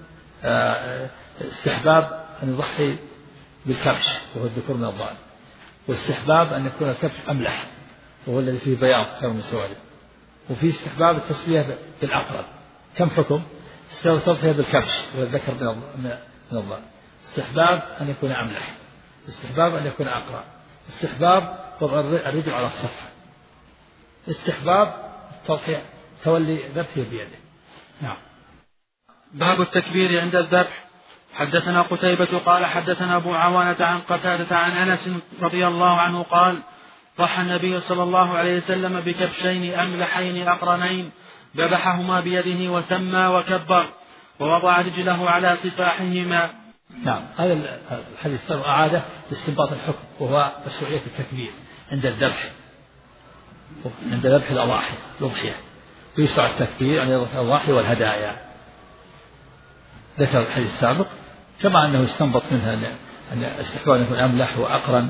استحباب أن يضحي بالكبش وهو الذكور من الضأن، واستحباب أن يكون الكبش أملح وهو الذي فيه بياض خير من سواد، وفي استحباب التسوية بالعقرب. كم حكم؟ استحباب التضحية بالكبش وهو الذكر من الضأن، استحباب أن يكون أملح، استحباب أن يكون أقرع، استحباب وضع الرجل على الصفحة، استحباب التضحية تولي ذبحه بيده. نعم. باب التكبير عند الذبح. حدثنا قتيبة قال حدثنا أبو عوانة عن قتادة عن أنس رضي الله عنه قال ضحى النبي صلى الله عليه وسلم بكبشين أملحين أقرنين ذبحهما بيده وسمى وكبر ووضع رجله على صفاحهما. نعم. هذا الحديث صار أعاده لاستنباط الحكم، وهو مشروعية التكبير عند الذبح، عند ذبح الأضحية ويشرع التكبير عند ذبح الأضاحي والهدايا. ذكر الحديث السابق كما أنه استنبط منها أن استحباب أن يكون أملح وأقرن،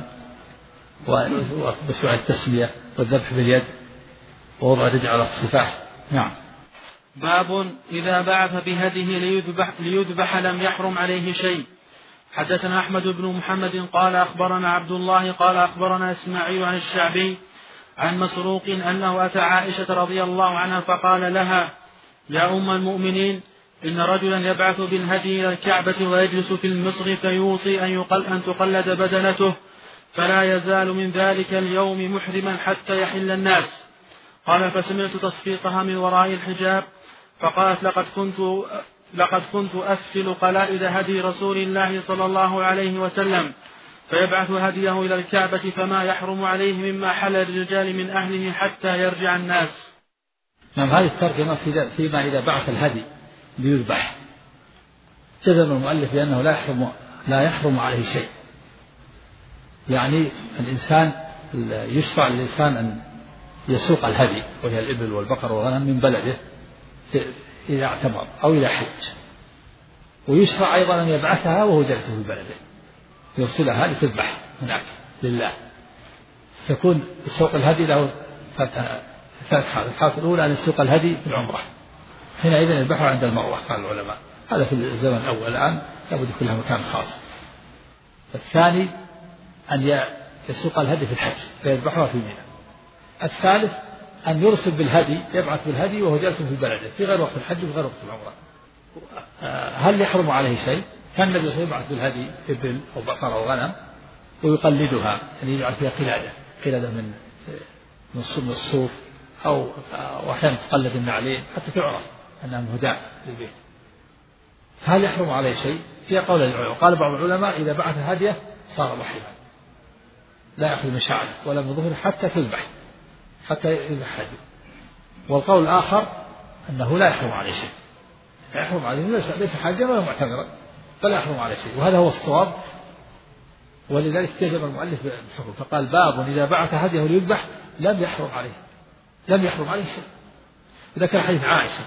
ومشروع التسمية والذبح باليد ووضع الرجل على الصفاح. نعم. باب إذا بعث بهديه ليذبح لم يحرم عليه شيء. حدثنا أحمد بن محمد قال أخبرنا عبد الله قال أخبرنا إسماعيل عن الشعبي عن مسروق أنه أتى عائشة رضي الله عنها فقال لها يا أم المؤمنين إن رجلا يبعث بالهدي إلى الكعبة ويجلس في المصر فيوصي أن تقلد بدنته فلا يزال من ذلك اليوم محرما حتى يحل الناس. قال فسمعت تصفيقها من وراء الحجاب فقالت لقد كنت أفتل قلائد هدي رسول الله صلى الله عليه وسلم فيبعث هديه إلى الكعبة فما يحرم عليه مما حل الرجال من أهله حتى يرجع الناس. نعم. هذه الترجمة فيما إذا بعث الهدي ليذبح جزم المؤلف بأنه لا يحرم عليه شيء، يعني الإنسان يشرع للإنسان أن يسوق الهدي وهي الإبل والبقر والغنم من بلده إذا اعتمر أو إلى حج، ويشرع أيضا أن يبعثها وهو جالس في بلده يرسلها لتذبح هناك لله. تكون سوق الهدي له ثلاث حالات. الحالة الأولى أن يسوق الهدي في العمرة، حينئذ يذبحه عند المروة قال العلماء، هذا في الزمن الأول، الآن لابد يكون له مكان خاص. الثاني أن يسوق الهدي في الحج فيذبحها في منى. الثالث أن يرسل بالهدي، يبعث بالهدي وهو جالس في بلده في غير وقت الحج وفي غير وقت العمرة. هل يحرم عليه شيء؟ كان النبي صلى الله عليه وسلم يبعث بالهدي إبل أو بقر أو غنم ويقلدها، يعني يجعل فيها قلادة من الصوف أو أحيانا تقلد النعلين حتى تعرف أنها مهداة للبيت. هل يحرم عليه شيء؟ في قول العلماء. قال بعض العلماء إذا بعث هديه صار محرما لا يأخذ من شعره ولا من ظهره حتى تذبح، حتى يذبح هديه. والقول الآخر أنه لا يحرم عليه شيء، لا يحرم عليه، ليس حاجا ولا معتمرا، فلا يحرم عليه شيء، وهذا هو الصواب. ولذلك جزم المؤلف بالحكم فقال باب إذا بعث هديه ليذبح لم يحرم عليه شيء. ذكر حديث عائشة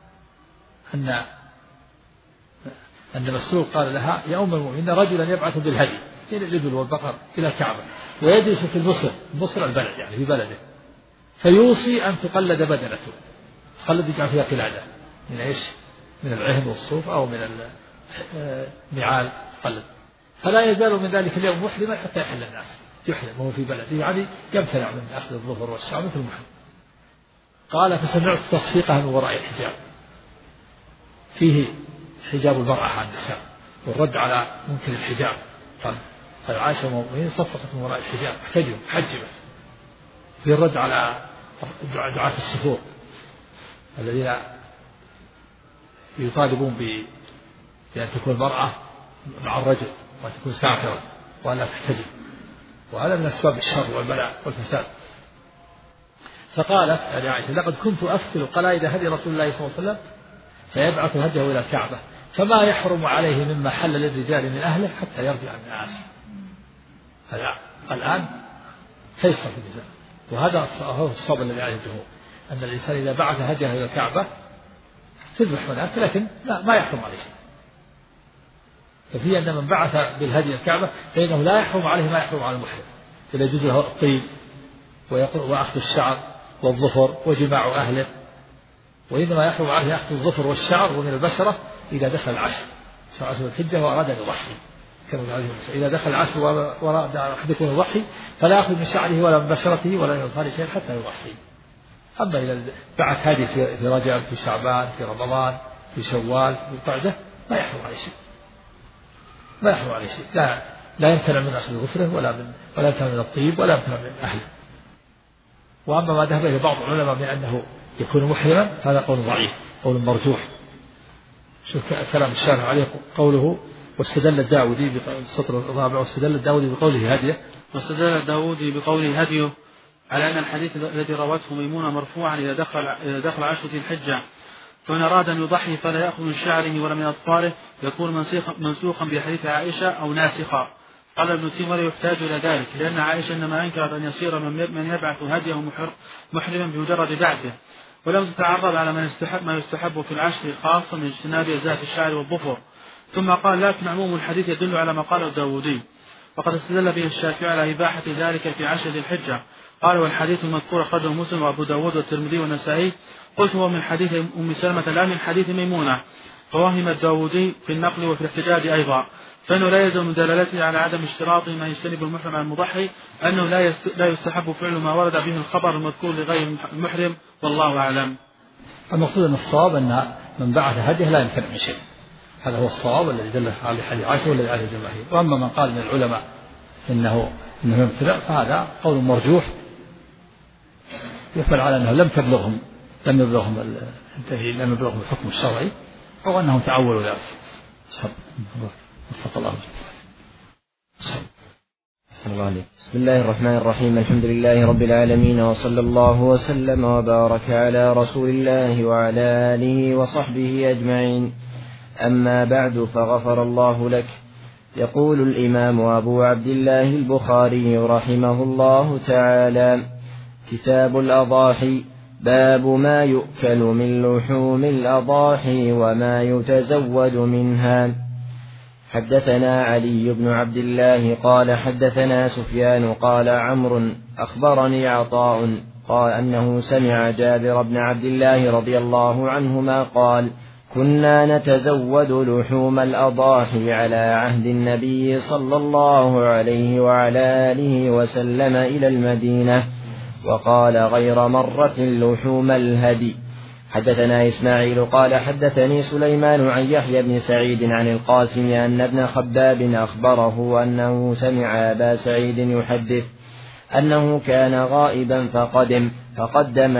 أن مسروق قال لها يا أم المؤمنين رجلا يبعث بالهدي إلى الإبل والبقر إلى الكعبة ويجلس في مصر البلد يعني في بلده، فيوصي أن تقلد بدنته، تقلد يجعل فيها قلادة من إيش؟ من العهن والصوف أو من النعال تقلد، فلا يزال من ذلك اليوم محرما حتى يحل الناس، يحرم وهو في بلده يعني يمتنع من أخذ الظفر والشعر مثل المحرم. قال فسمعت تصفيقها من وراء الحجاب، فيه حجاب المرأة عن النساء والرد على منكر الحجاب. قال عائشة المؤمنين صفقت من وراء الحجاب محجبة، في الرد على دعاة السفور الذين يطالبون بأن تكون المرأة مع الرجل وأن تكون سافرة وأن لا تحتجب، وهذا من أسباب الشر والبلاء والفساد. فقالت يعني عائشة لقد كنت أفتل قلائد هدي رسول الله صلى الله عليه وسلم فيبعث هديه إلى الكعبة فما يحرم عليه مما حل للرجال من أهله حتى يرجع الناس. هذا الآن فيصل في النزاع، وهذا هو الصواب الذي عليه الجمهور أن الإنسان إذا بعث هديه إلى الكعبة تذبح هناك لكن ما يحرم عليه. ففي أن من بعث بالهدي إلى الكعبة فإنه لا يحرم عليه ما يحرم على المحرم، إذا يجوز له الطيب وأخذ الشعر والظفر وجماع أهله، وإنما يحرم عليه أخذ الظفر والشعر ومن البشرة إذا دخل العشر، شهر عشر الحجة وأراد أن يضحي. إذا دخل العشر وأراد أحدكم يضحي فلا يأخذ من شعره ولا من بشرته ولا من أظهاره شيء حتى يضحي. أما إذا بعث هذه في رجب في شعبان في رمضان في شوال في القعدة ما يحرم عليه شيء، لا يمتنع من أخذ ظفره ولا يمتنع من الطيب ولا يمتنع من أهله. وأما ما ذهب إلى بعض العلماء من أنه يكون محرما هذا قول ضعيف، قول مرجوح. شوف كلام الشارع عليه قوله واستدل الداودي بالسطر الرابع واستدل الداودي بقوله هديه، واستدل الداودي بقوله هديه على أن الحديث الذي روته ميمونة مرفوعا إذا دخل عشرة الحجة فمن أراد أن يضحي فلا يأخذ من شعره ولا من أظفاره يكون منسوخا بحديث عائشة أو ناسخا. قال ابن تيمية يحتاج إلى ذلك لأن عائشة إنما أنكرت أن يصير من يبعث هديه محرما بمجرد بعثه، ولم تتعرض على ما يستحب في العشر خاصة من اجتناب إزالة الشعر والظفر. ثم قال لكن عموم الحديث يدل على ما قاله الداودي، وقد استدل به الشافعي على إباحة ذلك في عشر ذي الحجة. قال والحديث المذكور أخرجه مسلم وأبو داود والترمذي والنسائي. قلت هو من حديث أم سلمة لا من حديث ميمونة، فوهم الداودي في النقل وفي الاحتجاج أيضا، فإنه لا يلزم من دلالته على عدم اشتراط ما يجتنب المحرم عن المضحي أنه لا يستحب فعل ما ورد به الخبر المذكور لغير المحرم، والله أعلم. المقصود أن الصواب أن من بعث هديه لا يمتنع من شيء، هذا هو الصواب الذي دل عليه حديث عائشة والذي عليه الجماهير. وأما من قال من العلماء إنه يمتنع فهذا قول مرجوح يحمل على أنه لم يبلغهم الحكم الشرعي أو أنهم تعولوا ذلك. بسم الله الرحمن الرحيم. الحمد لله رب العالمين، وصلى الله وسلم وبارك على رسول الله وعلى آله وصحبه أجمعين. أما بعد، فغفر الله لك. يقول الإمام أبو عبد الله البخاري رحمه الله تعالى: كتاب الأضاحي، باب ما يؤكل من لحوم الأضاحي وما يتزود منها. حدثنا علي بن عبد الله قال حدثنا سفيان قال عمرو أخبرني عطاء قال أنه سمع جابر بن عبد الله رضي الله عنهما قال: كنا نتزود لحوم الأضاحي على عهد النبي صلى الله عليه وعلى آله وسلم إلى المدينة، وقال غير مرة لحوم الهدي. حدثنا إسماعيل قال حدثني سليمان عن يحيى بن سعيد عن القاسم أن ابن خباب أخبره أنه سمع أبا سعيد يحدث أنه كان غائبا فقدم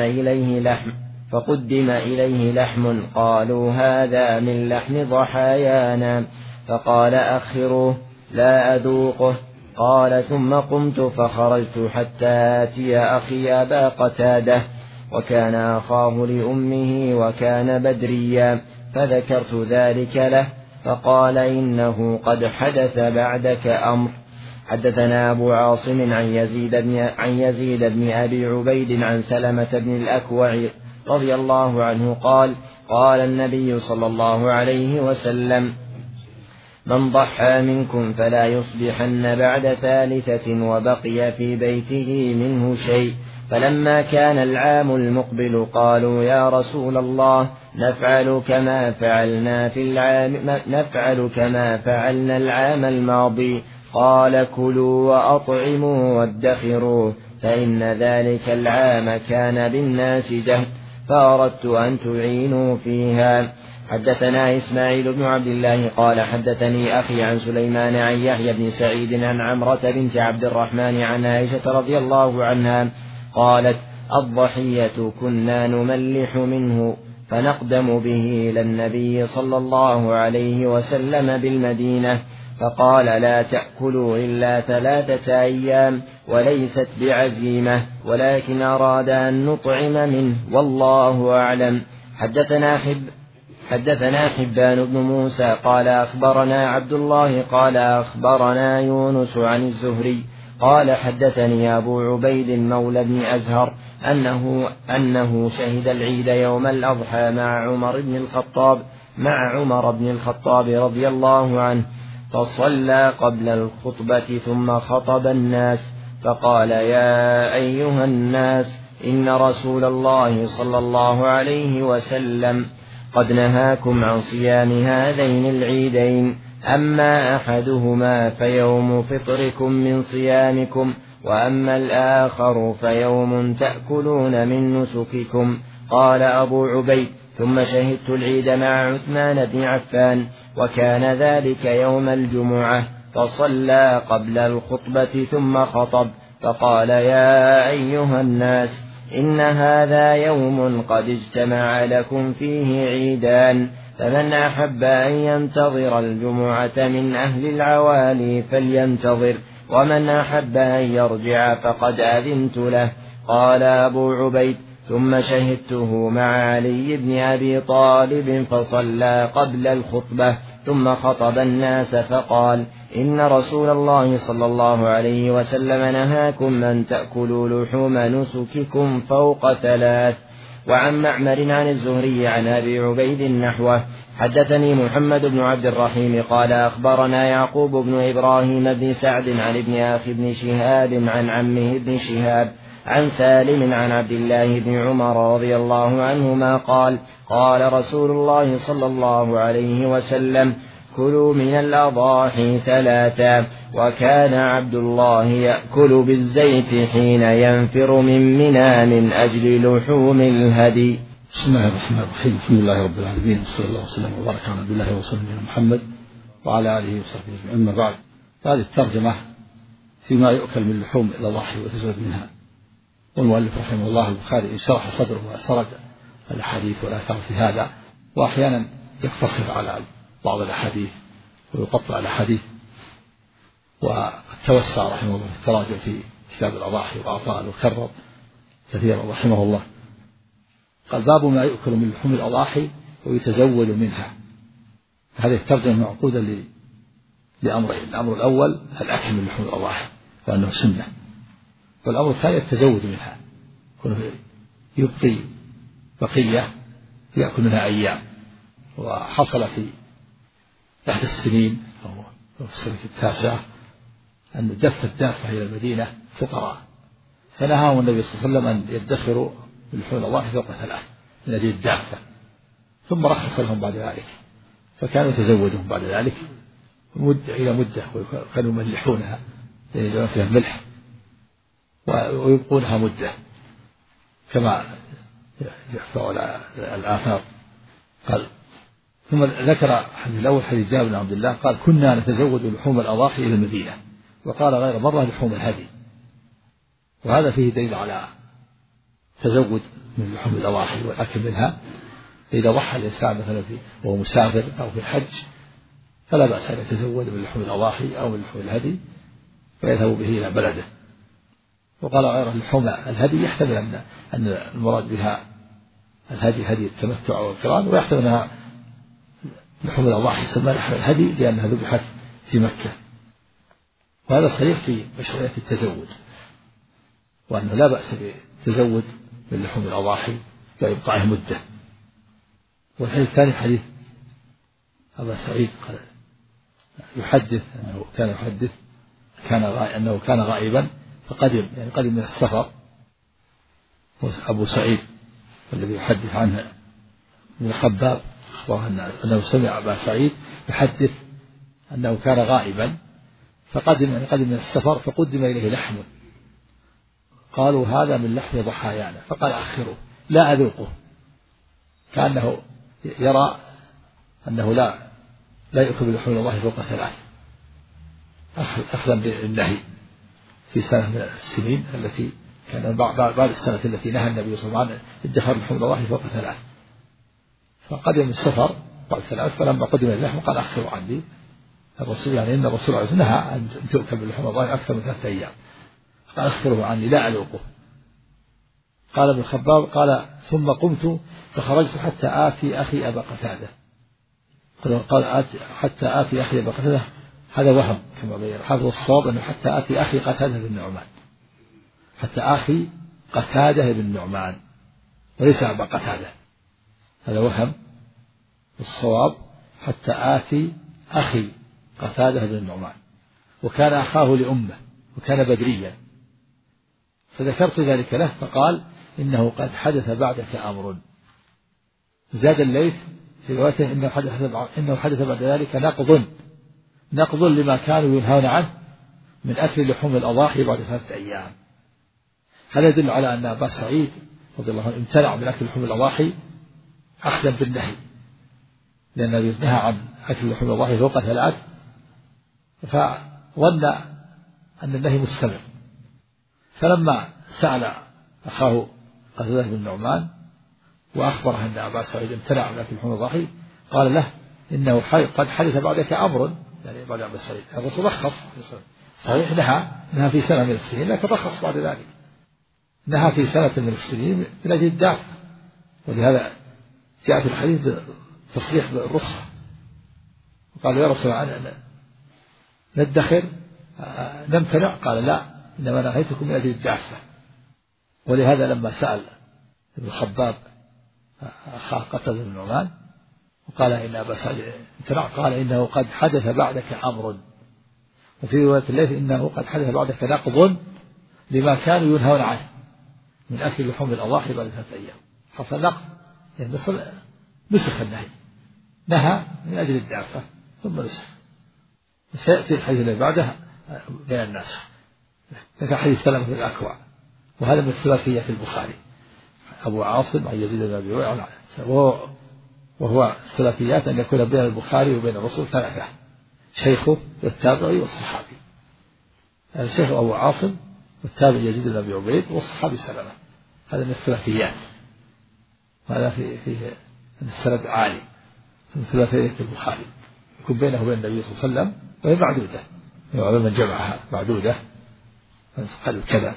إليه لحم قالوا هذا من لحم ضحايانا، فقال أخروه لا أذوقه. قال ثم قمت فخرجت حتى آتي أخي أبا قتادة، وكان أخاه لأمه وكان بدريا، فذكرت ذلك له فقال إنه قد حدث بعدك أمر. حدثنا أبو عاصم عن يزيد بن أبي عبيد عن سلمة بن الأكوع رضي الله عنه قال قال النبي صلى الله عليه وسلم من ضحى منكم فلا يصبحن بعد ثالثة وبقي في بيته منه شيء. فلما كان العام المقبل قالوا يا رسول الله نفعل كما فعلنا العام الماضي. قال كلوا وأطعموا وادخروا فإن ذلك العام كان بالناس جهد فأردت أن تعينوا فيها. حدثنا إسماعيل بن عبد الله قال حدثني أخي عن سليمان عن يحيى بن سعيد عن عمرة بنت عبد الرحمن عن عائشة رضي الله عنها قالت الضحية كنا نملح منه فنقدم به إلى النبي صلى الله عليه وسلم بالمدينة فقال لا تأكلوا إلا 3 أيام وليست بعزيمة ولكن أراد أن نطعم منه والله أعلم. حدثنا حبان بن موسى قال أخبرنا عبد الله قال أخبرنا يونس عن الزهري قال حدثني أبو عبيد مولى بن أزهر أنه شهد العيد يوم الأضحى مع عمر بن الخطاب رضي الله عنه فصلى قبل الخطبة ثم خطب الناس فقال يا أيها الناس إن رسول الله صلى الله عليه وسلم قد نهاكم عن صيام هذين العيدين أما أحدهما فيوم فطركم من صيامكم وأما الآخر فيوم تأكلون من نسككم. قال أبو عبيد ثم شهدت العيد مع عثمان بن عفان وكان ذلك يوم الجمعة فصلى قبل الخطبة ثم خطب فقال يا أيها الناس إن هذا يوم قد اجتمع لكم فيه عيدان فمن أحب أن ينتظر الجمعة من أهل العوالي فلينتظر ومن أحب أن يرجع فقد أذنت له. قال أبو عبيد ثم شهدته مع علي بن أبي طالب فصلى قبل الخطبة ثم خطب الناس فقال إن رسول الله صلى الله عليه وسلم نهاكم أن تأكلوا لحوم نسككم فوق 3. وعن معمر عن الزهري عن أبي عبيد نحوه. حدثني محمد بن عبد الرحيم قال أخبرنا يعقوب بن إبراهيم بن سعد عن ابن أخي بن شهاب عن عمه بن شهاب عن سالم عن عبد الله بن عمر رضي الله عنهما قال قال رسول الله صلى الله عليه وسلم كلوا من الأضاحي 3. وكان عبد الله يأكل بالزيت حين ينفر من منى من أجل لحوم الهدي. بسم الله الرحمن الرحيم الحمد لله رب العالمين صلى الله وسلم وبارك على عبد الله ورسوله محمد وعلى آله وصحبه أجمعين. أما بعد هذه الترجمة فيما يؤكل من لحوم الأضاحي وتزود منها. والمؤلف رحمه الله البخاري شرح صدره وسرد الأحاديث والآثار في هذا وأحيانا يقتصر على بعض الأحاديث ويقطع الأحاديث وقد توسع رحمه الله التراجع في كتاب الأضاحي وأعطاه وكرر كثيرا رحمه الله. قال باب ما يؤكل من لحوم الأضاحي ويتزود منها. هذه الترجمة معقودة لأمرين. الأمر الأول الأكل من لحوم الأضاحي وأنه سنة. والأمر الثاني التزود منها يبقي بقية يأكل منها أيام. وحصل في إحدى السنين أو في السنة 9 أن دف الدافة إلى المدينة فقراء فنهاهم النبي صلى الله عليه وسلم أن يدخروا من لحوم الأضاحي فوق 3 من هذه الدافة ثم رخص لهم بعد ذلك فكانوا يتزودون بعد ذلك مدة إلى مدة وكانوا يملحونها يجعلون فيها الملح ويبقونها مدة كما يحفظ الآثار. قال ثم ذكر الأول حديث جابر بن عبد الله قال كنا نتزود لحوم الأضاحي إلى المدينة وقال غير مرة لحوم الهدي. وهذا فيه دليل على تزود من لحوم الأضاحي والأكل منها. إذا ضحى الإنسان مثلا وهو مسافر أو في الحج فلا بأس أن يتزود من لحوم الأضاحي أو من لحوم الهدي فيذهب به إلى بلده. وقال غير لحوم الهدي يحتمل أن المراد بها الهدي هدي التمتع والقران ويحتمل أنها لحوم الأضاحي يسمى لحم الهدي لأنها ذبحت في مكة. وهذا صريح في مشروعية التزود، وأنه لا بأس بالتزود من لحوم الأضاحي كإبقائه مدة. والحديث الثاني حديث أبا سعيد قال يحدث أنه كان يحدث أنه كان غائبا فقدم، يعني قدم من السفر. أبو سعيد الذي يحدث عنه من الخباب أخبره أنه سمع أبا سعيد يحدث أنه كان غائبا فقدم، يعني قدم من السفر فقدم إليه لحم، قالوا هذا من لحم ضحايانا، فقال أخره لا أذوقه، كأنه يرى أنه لا يؤكل لحوم الله فوق 3 أخذا بالنهي في سنة من السنين التي كان بعد السنة التي نهى النبي صلى الله عليه وسلم عن ادخار لحوم الله فوق 3، فقدم من السفر بعد 3، فلما قدم اللحم قال أخروا عني الرسول، يعني إن الرسول عليه الصلاة والسلام نهى أن تؤكل باللحوم الله أكثر من 3 أيام، قال أخروا عني لا أذوقه. قال ابن الخباب قال ثم قمت فخرجت حتى آتي أخي أبا قتادة، قال حتى آتي أخي أبا قتادة، هذا وهم كما بين الحافظ، الصواب أنه حتى آتي أخي قتادة بن النعمان، حتى أخي قتادة بن النعمان وليس أبا قتادة، هذا وهم. الصواب حتى آتي أخي قتادة بن النعمان، وكان أخاه لأمه وكان بدريا، فذكرت ذلك له فقال إنه قد حدث بعدك أمر. زاد الليث في روايته إنه حدث بعد ذلك نقض لما كانوا ينهون عنه من أكل لحوم الأضاحي بعد 3 أيام. هذا يدل على أن أبا سعيد رضي الله عنه امتنع من أكل لحوم الأضاحي أخذا بالنهي، لأن النبي نهى عن أكل لحوم الأضاحي فوق 3، فظن أن النهي مستمر، فلما سأل أخاه قتادة بن النعمان وأخبره أن أبا سعيد امتنع من أكل لحوم الأضاحي قال له إنه قد حدث بعدك أمر، يعني بعد أبا سعيد الرسول رخص، صحيح نهى في سنة من السنين لكن رخص بعد ذلك، نهى في سنة من السنين من أجل الدافع، ولهذا جاء في الحديث تصريح بالرخصة، وقال يا رسول الله ندخر نمتنع، قال لا إنما نهيتكم من أجل الدافع. ولهذا لما سأل ابن الخباب أخاه قتادة بن النعمان وقال إن أبا سعيد امتنع، قال إنه قد حدث بعدك أمر، وفي رواية الليث إنه قد حدث بعدك نقض لما كانوا ينهون عنه من أكل لحوم الأضاحي بعد 3 أيام. حصل نقض، يعني نسخ النهي، نهى من أجل الدافع ثم نسخ. سيأتي الحديث الذي بعده بين الناس، لكن حديث سلمة بن الأكوع، وهذا من ثلاثية البخاري، أبو عاصم عن يزيد بن أبي وائل، وهو ثلاثيات أن يكون بين البخاري وبين الرسول 3، شيخه والتابعي والصحابي، الشيخ أبو عاصم والتابعي يزيد بن أبي عبيد والصحابي سلمة، هذا من الثلاثيات، هذا في السند عالي من ثلاثية البخاري، يكون بينه وبين النبي صلى الله عليه وسلم وهي معدودة، من جمعها معدودة قال كذا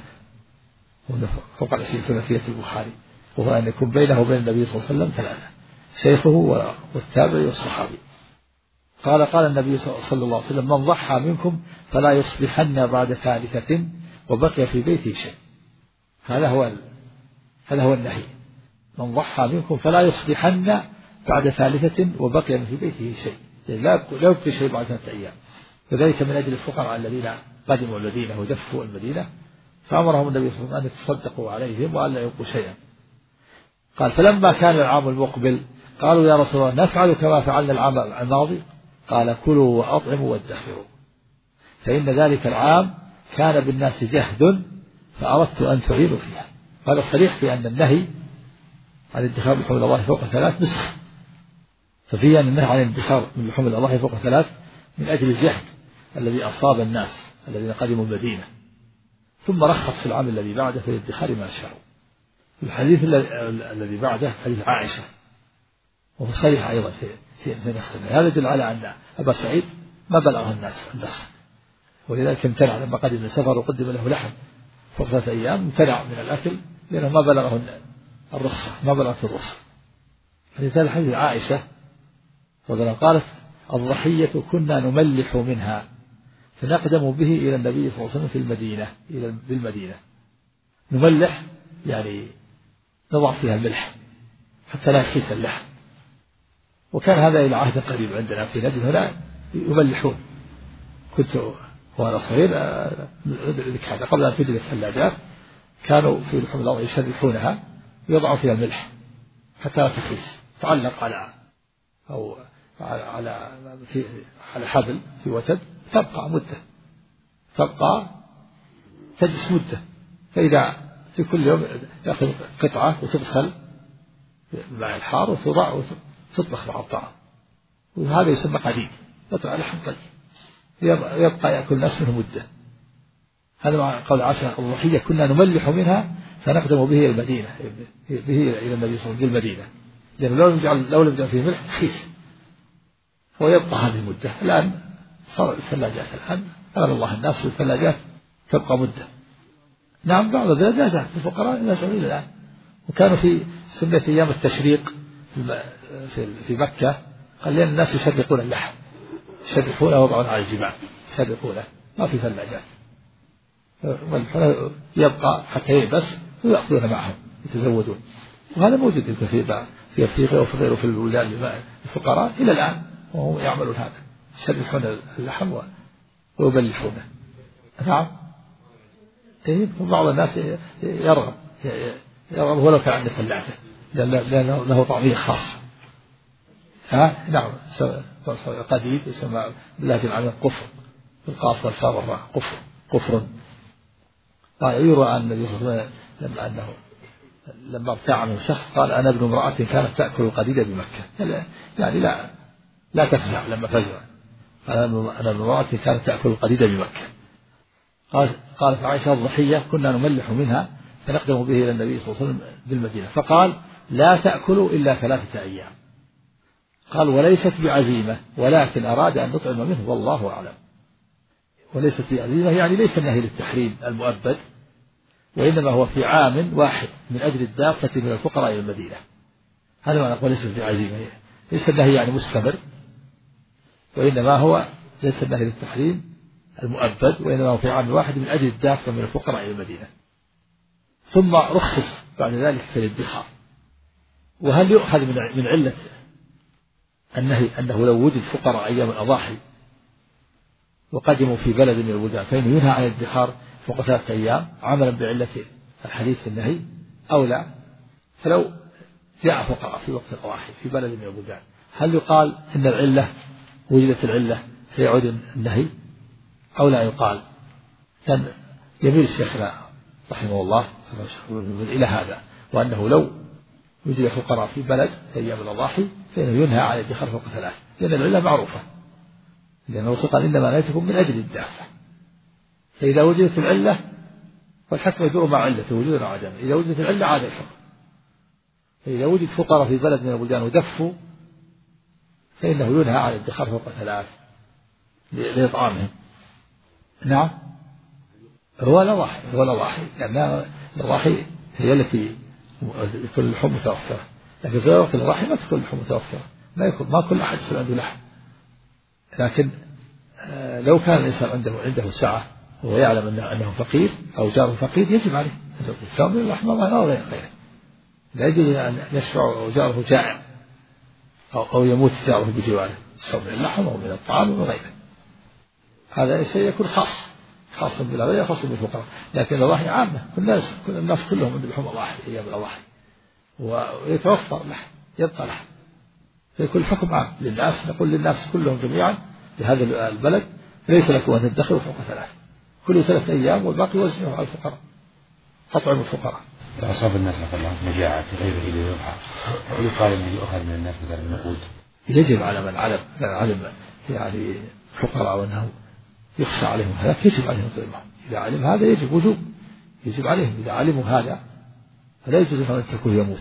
فوق 20 ثلاثية البخاري، وهو أن يكون بينه وبين النبي صلى الله عليه وسلم 3، شيخه والتابعي والصحابي. قال النبي صلى الله عليه وسلم من ضحى منكم فلا يصبحن بعد 3 وبقي في بيته شيء، هذا هو النهي، من ضحى منكم فلا يصبحن بعد 3 وبقي في بيته شيء، يعني لا يبقي شيء بعد 3 أيام، وذلك من أجل الفقراء الذين قدموا المدينة ودفوا المدينة، فأمرهم النبي صلى الله عليه وسلم أن يتصدقوا عليهم وأن لا يبقوا شيئا. قال فلما كان العام المقبل قالوا يا رسول الله نفعل كما فعلنا العام الماضي، قال كلوا وأطعموا وادخروا، فإن ذلك العام كان بالناس جهد فأردت أن تعينوا فيها. هذا صريح في أن النهي عن ادخار لحوم الأضاحي فوق 3 نسخ، ففي أن النهي عن الادخار من لحوم الأضاحي فوق 3 من أجل الجهد الذي أصاب الناس الذين قدموا المدينة، ثم رخص في العام الذي بعده في الادخار ما شاءوا. الحديث الذي بعده حديث عائشة، وهو صريح أيضا في نفس النهي، هذا يدل على أن أبا سعيد ما بلغه الناس، ولذلك امتنع لما قدم من السفر وقدم له لحم فوق 3 أيام، امتنع من الأكل لأنه ما بلغه الرخصة، ما بلغت الرخصة. حديث عائشة قالت الضحية كنا نملح منها فنقدم به إلى النبي صلى الله عليه وسلم في المدينة بالمدينة. نملح يعني نضع فيها الملح حتى لا يخيس اللحم. وكان هذا إلى عهد قريب عندنا في نجد هنا يملحون. كنت وأنا صغير هذا قبل أن توجد الثلاجات كانوا في لحوم الأرض يشرحونها ويضعوا فيها الملح حتى لا تخيس، تعلق على أو على حبل في وتد تبقى مدة، تجلس مدة. فإذا في كل يوم يأخذ قطعة وتغسل مع الحار وتوضع وتطبخ مع الطعام، وهذا يسمى قديد، يطلع لحم طيب يبقى يأكل الناس منه مدة. هذا مع قول عائشة الضحية كنا نملح منها فنقدم به المدينة، به إلى النبي صلى الله عليه وسلم بالمدينة، لأنه لو لم يجعل فيه ملح خيس ويبقى هذه المدة. الآن صار الثلاجات الآن أغلى الله الناس والثلاجات تبقى مدة. نعم بعض الثلاجات الفقراء الناس إلى الآن. وكانوا في سنة أيام التشريق في مكة قال لأن الناس يشرقون اللحم، يشرقونه وضعون على الجبال يشرقونه، ما في ثلاجات، يبقى حتى ييبس ويأخذون معهم يتزودون. وهذا موجود في أفريقيا وفي غيره في البلدان الفقراء إلى الآن وهم يعملون هذا، يشرحون اللحم ويبلحونه. نعم بعض الناس يرغب ولو كان عنده ثلاجة لأنه له طعمية خاص. نعم قديد يسمى باللهجة العامية قفر، بالقاف والفاء والراء قفر. يروى عن النبي صلى الله عليه وسلم لما ابتاع منه شخص قال أنا ابن امرأة كانت تأكل القديد بمكة، يعني لا تفزع لما فزع، أنا ابن امرأة كانت تأكل القديد بمكة. قالت عائشة الضحية كنا نملح منها فنقدم به إلى النبي صلى الله عليه وسلم بالمدينة فقال لا تأكلوا إلا 3 أيام. قال وليست بعزيمة ولكن أراد أن نطعم منه والله أعلم. وليست بعزيمة يعني ليس النهي للتحريم المؤبد، وإنما هو في عام واحد من أجل الدافة من الفقراء إلى المدينة. هذا ما نقول ليس بعزيمة، ليس النهي يعني مستمر، وإنما هو ليس النهي للتحريم المؤبد، وإنما هو في عام واحد من أجل الدافة من الفقراء إلى المدينة. ثم رخص بعد ذلك في الادخار. وهل يؤخذ من علة النهي أنه لو وجد فقراء أيام الأضاحي وقدموا في بلد من البلدان فإنه ينهى عن الادخار فوق 3 أيام عملا بعلة الحديث النهي أو لا؟ فلو جاء فقراء في وقت الأضاحي في بلد من البلدان هل يقال إن العلة وجدت العلة فيعود النهي أو لا يقال؟ كان يميل شيخنا رحمه الله إلى هذا، وأنه لو وجد فقراء في بلد في أيام الأضاحي فإنه ينهى عن الادخار فوق 3، لأن العلة معروفة، لأنه قال إنما نهيتكم من أجل الدافع. فإذا وجدت العلة فالحكم يدور مع علته وجودا وعدما، إذا وجدت العلة عاد الحكم. فإذا وجد فقراء في بلد من البلدان ودفوا فإنه ينهى عن الادخار فوق 3 لإطعامهم. نعم هو الأضاحي لأن الأضاحي هي التي يكون اللحوم متوفرة، لكن في وقت الأضاحي ما تكون اللحوم متوفرة، ما كل أحد يصير عنده لحم. لكن لو كان الإنسان عنده سعة وهو يعلم أنه فقير أو جاره فقير يجب عليه أن يتساوم من اللحم أو غيره. لا يجوز أن يشفع جاره جائع أو يموت جاره بجواره سواء من اللحم أو من الطعام وغيره. هذا سيكون خاص بالأضحية خاص بالفقراء، لكن الأضحية عامة كل الناس كلهم عند لحوم الأضحية أيام الأضحية ويتوفر لحم يبقى لحم، فيكون الحكم عام للناس. نقول للناس كلهم جميعا لهذا البلد ليس لكم أن تدخروا فوق 3، كل 3 أيام والباقي وزنه على الفقراء، أطعموا الفقراء. أصاب الناس مثلا مجاعة غيره إلى يضحى ويقال أنه يؤخذ من الناس مثلا النقود. يجب على من علم يعني فقراء وأنه يخشى عليهم هذا يجب عليهم طعامهم. إذا علم هذا يجب عليهم. إذا علموا هذا فلا يجوز لهم أن يتركوه يموت.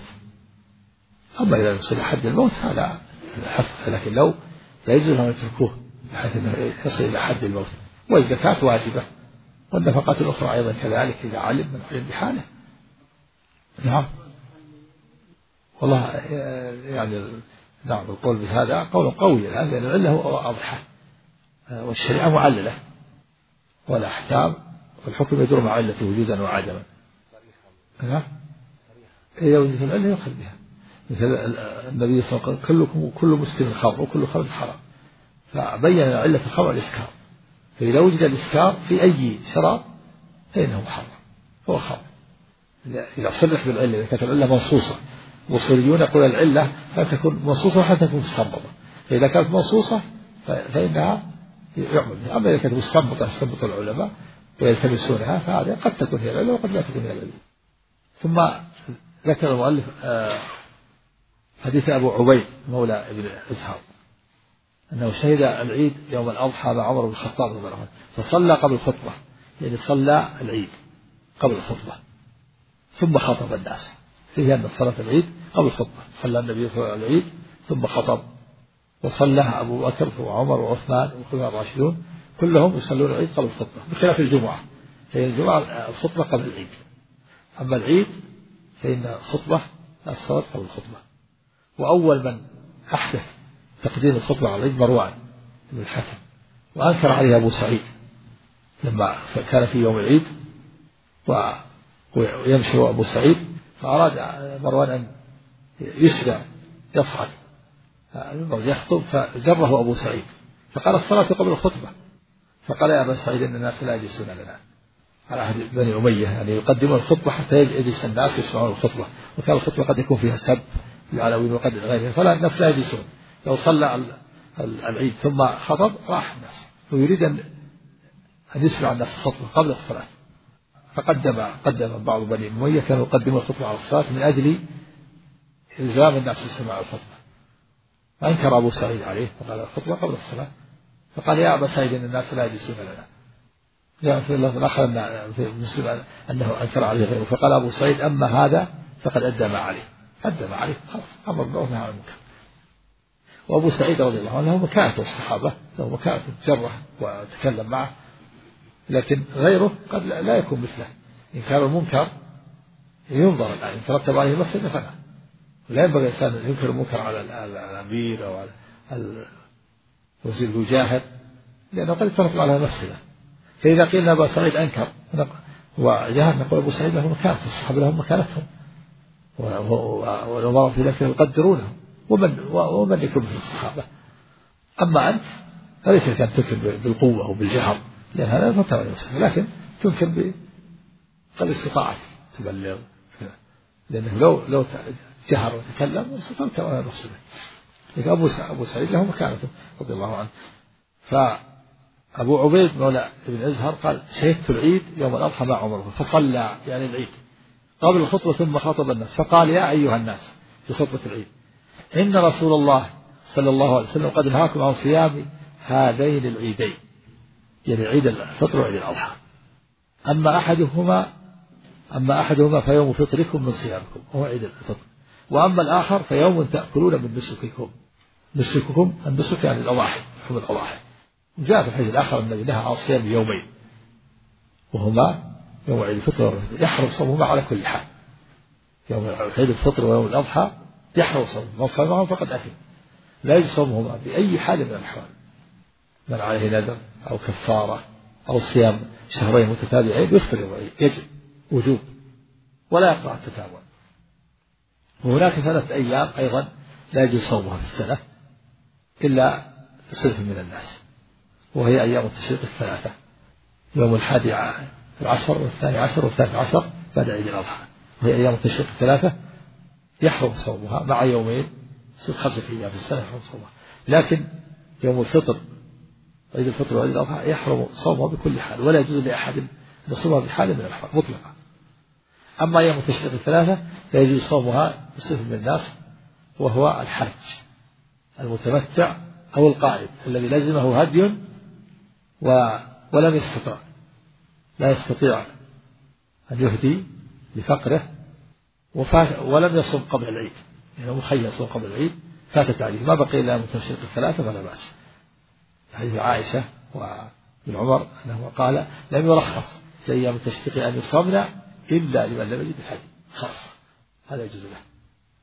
أما إذا يصل حد الموت هذا حفظ، لكن لو لا يجوز لهم أن يتركوه بحيث أنه يصل إلى حد الموت. والزكاة واجبة والنفقات الأخرى أيضا كذلك إذا علم من علم بحاله. نعم والله يعني نعم القول بهذا قول قوي لأن العلة هو أضحى والشريعة معللة والأحكام والحكم يدور مع علته وجودا وعدما. إذا وجدت العلة يؤخذ بها، مثل النبي صلى الله عليه وسلم كل مسكر خمر وكل خمر حرام، فبين علة الخمر الإسكار، فإذا وجد الإسكار في أي شراب فإنه حرام هو خمر إذا صرح بالعلة، إذا كانت العلة منصوصة. والأصوليون يقول العلة لا تكون منصوصة حتى تكون مستنبطة، فإذا كانت منصوصة فإنها يعمل بها، أما إذا كانت مستنبطة يستنبط العلماء ويلتمسونها فهذا قد تكون هي العلة وقد لا تكون هي العلة. ثم ذكر المؤلف حديث أبو عبيد مولى ابن إزهار أنه شهد العيد يوم الأضحى مع عمر بن الخطاب رضي الله عنه فصلى قبل الخطبة، يعني صلى العيد قبل الخطبة ثم خطب الناس، فيه أن صلاة العيد قبل الخطبة، صلى النبي صلى الله عليه وسلم العيد ثم خطب، وصلىها أبو بكر وعمر وعثمان والخلفاء الراشدون كلهم يصلون العيد قبل الخطبة بخلاف الجمعة، فإن الجمعة الخطبة قبل العيد، أما العيد فإن الخطبة الصلاة قبل الخطبة. وأول من أحدث تقديم الخطبة على العيد مروان بن الحكم، وأنكر عليه أبو سعيد لما كان في يوم العيد ويمشي أبو سعيد، فأراد مروان أن يسرع يصعد يخطب فجره أبو سعيد فقال الصلاة قبل الخطبة، فقال يا أبا سعيد إن الناس لا يجلسون لنا على عهد بني أمية، يعني يقدمون الخطبة حتى يجلس الناس يسمعون الخطبة، وكان الخطبة قد يكون فيها سب العلويين وقد غيرها، فلا الناس لا يجلسون. لو صلى العيد ثم خطب راح الناس، ويريد أن يسمع الناس الخطبة قبل الصلاة، فقدم بعض بني أمية كانوا يقدمون الخطبة على الصلاة من أجل إلزام الناس يسمعوا الخطبة، فأنكر أبو سعيد عليه فقال الخطبة قبل الصلاة، فقال يا أبا سعيد إن الناس لا يجلسون لنا. جاء في اللفظ الآخر في مسلم أنه أنكر عليه غيره، فقال أبو سعيد أما هذا فقد أدى ما عليه، خلاص أمر بالمعروف ونهى عن المنكر. وأبو سعيد رضي الله عنه له مكانته الصحابة، له مكانته جره وتكلم معه، لكن غيره قد لا يكون مثله. إن كان المنكر ينظر الآن إن ترتب عليه مفسدة فلا، لا ينبغي الإنسان أن ينكر المنكر على الأمير أو على وزير المجاهد، لأنه قد يترتب على مفسدة. فإذا قيل أبو سعيد أنكر وجاهد نقول أبو سعيد له مكانته، الصحابة لهم مكانتهم والأمراء في ذلك يقدرونهم، ومن يكون مثل الصحابة. أما أنت فليس لك أن تنكر بالقوة وبالجهر، لأن هذا لا ترتب على مفسدة، لكن تنكر بقدر استطاعتك تبلغ، لأنه لو جهر وتكلم سترتب على مفسدة. لكن أبو سعيد له مكانته رضي الله عنه. فأبو عبيد مولى ابن أزهر قال شهدت العيد يوم الأضحى مع عمر فصلى يعني العيد قبل الخطبة ثم خطب الناس فقال يا أيها الناس في خطبة العيد إن رسول الله صلى الله عليه وسلم قد نهاكم عن صيام هذين العيدين، يعني عيد الفطر وعيد الأضحى، أما أحدهما فيوم فطركم من صيامكم وهو عيد الفطر، وأما الآخر فيوم تأكلون من نسككم النسك يعني الأضاحي، لحوم الأضاحي. جاء في الحديث الآخر النبي نهى عن صيام يومين وهما يوم عيد الفطر والفطر، يحرم صومهما على كل حال. يوم عيد الفطر ويوم الأضحى يحرم صومهما، من صامهم فقد أثم، لا يجوز صومهما بأي حال من الأحوال، من عليه نذر أو كفارة أو صيام شهرين متتابعين يفطر يوم العيد يجب وجوب ولا يقطع التتابع. وهناك 3 أيام أيضا لا يجوز صومها في السنة إلا صنف من الناس، وهي أيام التشريق 3، يوم 11 والثاني عشر والثالث عشر بعد عيد الأضحى، وهي أيام التشريق 3 يحرم صومها مع يومين، 5 أيام في السنة يحرم صومها. لكن يوم الفطر عيد الفطر وعيد الأضحى يحرم صومها بكل حال، ولا يجوز لأحد أن يصومها بحال من الأحوال مطلقا. أما أيام التشريق 3 لا يجوز صومها بصنف من الناس، وهو الحاج المتمتع أو القائد الذي لزمه هدي ولم يستطع، لا يستطيع أن يهدي لفقره ولم يصوم قبل العيد، يعني مخير يصوم قبل العيد فاتت عليه، ما بقي إلا من تشريق 3 فلا بأس. حديث عائشة وابن عمر أنه قال لم يرخص في أيام التشريق أن يصومنا إلا لمن لم يجد الحج خاصة، هذا يجوز له.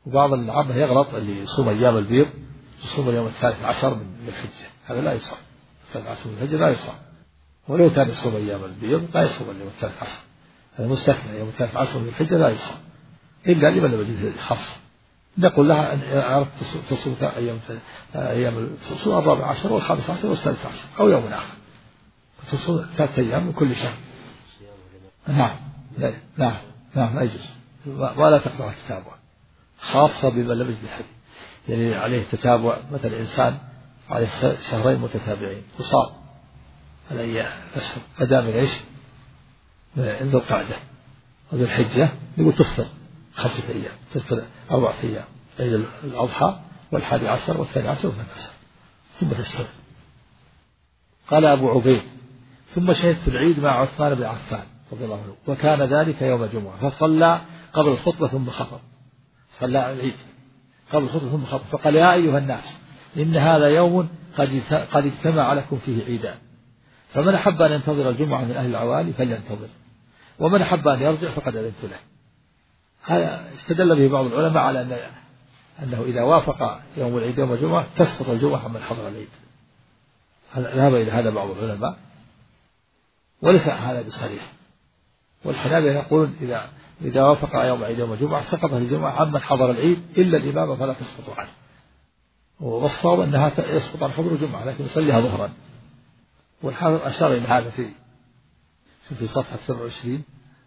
وبعض العامة يغلط اللي يصوم أيام البيض يصوم اليوم 13 من الحجة، هذا لا يصام. 13 من الحجة لا يصام، ولو كان يصوم أيام البيض لا يصوم اليوم 13. هذا مستثنى، يوم 13 من الحجة لا يصام إلا لمن لم يجد خاصة. نقول لها أن أردت تصوم أيام تصوم 14 و15 و16 أو يوم آخر، تصوم 3 أيام من كل شهر. نعم لا يجوز، ولا تقطع التتابع، خاصة بمن لم يجد الحديث. يعني عليه تتابع، مثل إنسان عليه 2 شهرين متتابعين وصام الأيام قدام ايش؟ من ذي القعدة وذي الحجة، يقول تفطر 5 أيام، تفطر 4 أيام، عيد الأضحى وال11 وال12 وال13 ثم تستمر. قال أبو عبيد: ثم شهدت العيد مع عثمان بن عفان رضي الله عنه، وكان ذلك يوم الجمعة، فصلى قبل الخطبة ثم خطب. صلى العيد قبل الخطبة ثم خطب، فقال: يا أيها الناس، إن هذا يوم قد اجتمع لكم فيه عيدان، فمن أحب أن ينتظر الجمعة من أهل العوالي فلينتظر، ومن أحب أن يرجع فقد أذنت له. هذا استدل به بعض العلماء على أنه إذا وافق يوم العيد يوم الجمعة تسقط الجمعة من حضر العيد. ذهب إلى هذا بعض العلماء، وليس هذا بصريح. والحنابلة يقولون إذا وافق يوم العيد يوم الجمعة سقطت الجمعة عمن حضر العيد إلا الإمام فلا تسقط عنه. والصواب أنها يسقط عن حضور الجمعة لكن يصليها ظهرا. والحافظ أشار إلى هذا في صفحة 27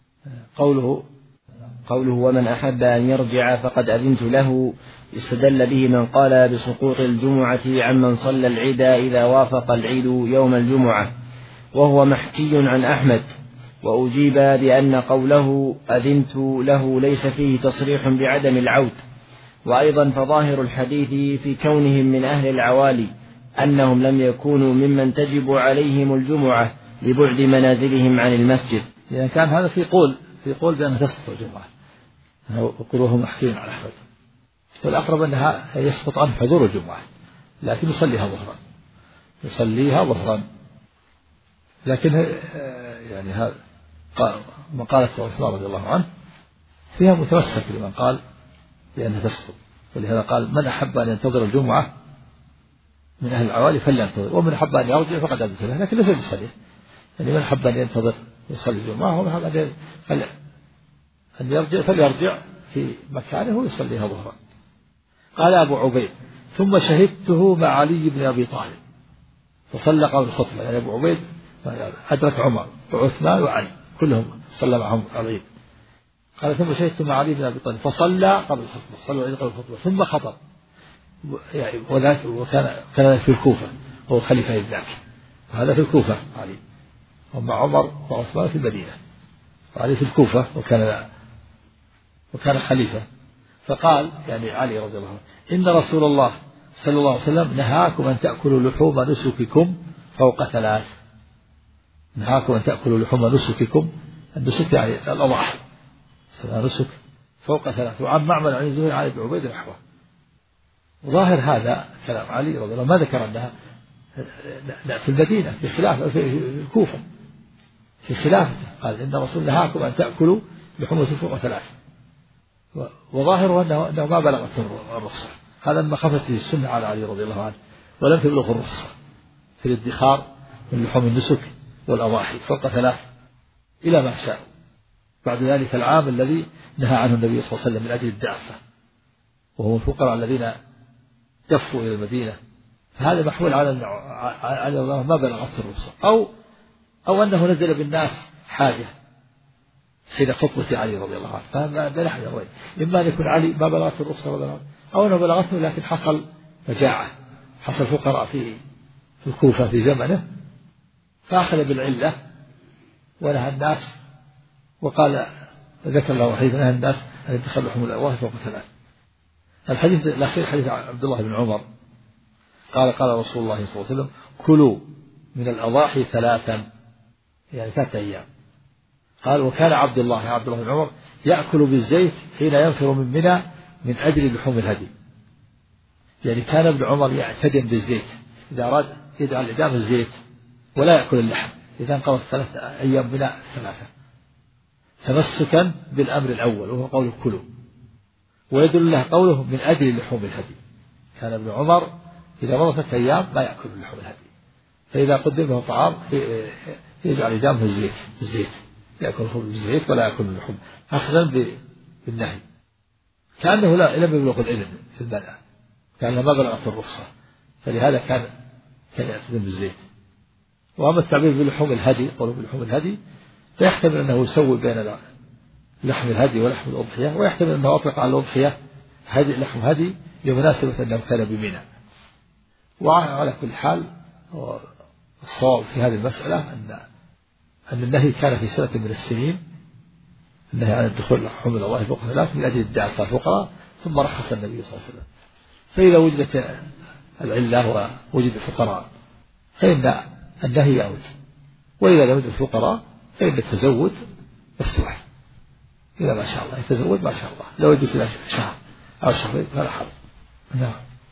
قوله: ومن أحب أن يرجع فقد أذنت له، استدل به من قال بسقوط الجمعة عمن صلى العيد إذا وافق العيد يوم الجمعة، وهو محكي عن أحمد. وأجيب بأن قوله أذنت له ليس فيه تصريح بعدم العود، وأيضا فظاهر الحديث في كونهم من أهل العوالي أنهم لم يكونوا ممن تجب عليهم الجمعة لبعد منازلهم عن المسجد. يعني كان هذا في قول بأنها تسقط الجمعة، وقوله محكي عن أحمد، والأقرب أنها يسقط عن حضور الجمعة لكن يصليها ظهرا. لكن يعني هذا مقالة عثمان رضي الله عنه فيها متمسك لمن قال بأنها تسقط، ولهذا قال: من أحب أن ينتظر الجمعة من أهل العوالي فلينتظر، ومن أحب أن يرجع فقد أذنت له. لكن ليس بصريح، يعني من أحب أن ينتظر يصلي الجمعة، ومن أحب أن يرجع فليرجع في مكانه ويصليها ظهرا. قال أبو عبيد: ثم شهدته مع علي بن أبي طالب فصلى قبل الخطبة. يعني أبو عبيد أدرك عمر وعثمان وعلي كلهم صلى معهم العيد. قال: ثم شهدت مع علي بن أبي طالب فصلى قبل الخطبة، صلى العيد قبل الخطبة ثم خطب. يعني وكان في الكوفة، هو خليفة ذاك، وهذا في الكوفة علي، ومع عمر وعثمان في المدينة، وعلي في الكوفة وكان خليفة. فقال يعني علي رضي الله عنه: إن رسول الله صلى الله عليه وسلم نهاكم أن تأكلوا لحوم نسككم فوق 3. نهاكم أن تأكلوا لحوم نسككم، النسك يعني الأضاحي، نسك فوق 3. وعن معمر عن الزهري عن ابن عبيد نحوه. وظاهر هذا كلام علي رضي الله عنه، ما ذكر أنها في المدينة، في خلاف في الكوفة في خلافته، قال: إن رسول نهاكم أن تأكلوا لحوم فوق 3. وظاهره أنه ما بلغت الرخصة، هذا ما خفت فيه السنة على علي رضي الله عنه، ولم تبلغ الرخصة في الادخار من لحوم النسك والأضاحي فوق 3 إلى ما شاء. بعد ذلك العام الذي نهى عنه النبي صلى الله عليه وسلم من أجل الدعفة، وهم الفقراء الذين دفوا إلى المدينة، هذا محمول على الله ما بلغت الرخصة، أو أنه نزل بالناس حاجة حين خطبة علي رضي الله عنه. فهذا نحن وين، إما أن يكون علي ما بلغته الرخصة رضي الله عنه، أو أنه بلغته لكن حصل مجاعة، حصل فقراء في الكوفة في زمنه، فأخذ بالعلة ونهى الناس، وقال ذكر الله حديث نهى الناس أن يدخل لحوم الأضاحي فوق 3. الحديث الأخير حديث عبد الله بن عمر قال رسول الله صلى الله عليه وسلم: كلوا من الأضاحي 3، يعني 3 أيام. قال: وكان عبد الله بن عمر يأكل بالزيت حين ينفر من منى من أجل لحوم الهدي. يعني كان ابن عمر يعتدم بالزيت، إذا أراد يجعل إدام الزيت ولا يأكل اللحم، إذا انقضت 3 أيام منى 3، تمسكا بالأمر الأول وهو قول كلوا. ويدل له قوله من أجل لحوم الهدي. كان ابن عمر إذا مضت 3 أيام لا يأكل من لحوم الهدي، فإذا قدم له طعام يجعل جنبه الزيت يأكل بالزيت ولا يأكل من اللحوم، أخذا بالنهي، كأنه لم يبلغ العلم في المنع، كان ما بلغت الرخصة، فلهذا كان يأخذ بالزيت. وأما التعبير بلحوم الهدي، قوله بلحوم الهدي، فيحتمل أنه يسوي بين لحم الهدي ولحم الأضحية، ويحتمل أنه أطلق على الأضحية لحم هدي بمناسبة أنه كان بمنى. وعلى كل حال الصواب في هذه المسألة أن النهي كان في سنة من السنين، النهي عن الدخول لحوم الأضاحي فوق 3 من أجل ادعاء الفقراء، ثم رخص النبي صلى الله عليه وسلم. فإذا وجدت العلة ووجد الفقراء فإن النهي يعود، وإذا لم يوجد الفقراء فإن التزود مفتوح، إذا ما شاء الله يتزود ما شاء الله، لو وجدت إلى شهر أو شهرين فلا حرج. نعم.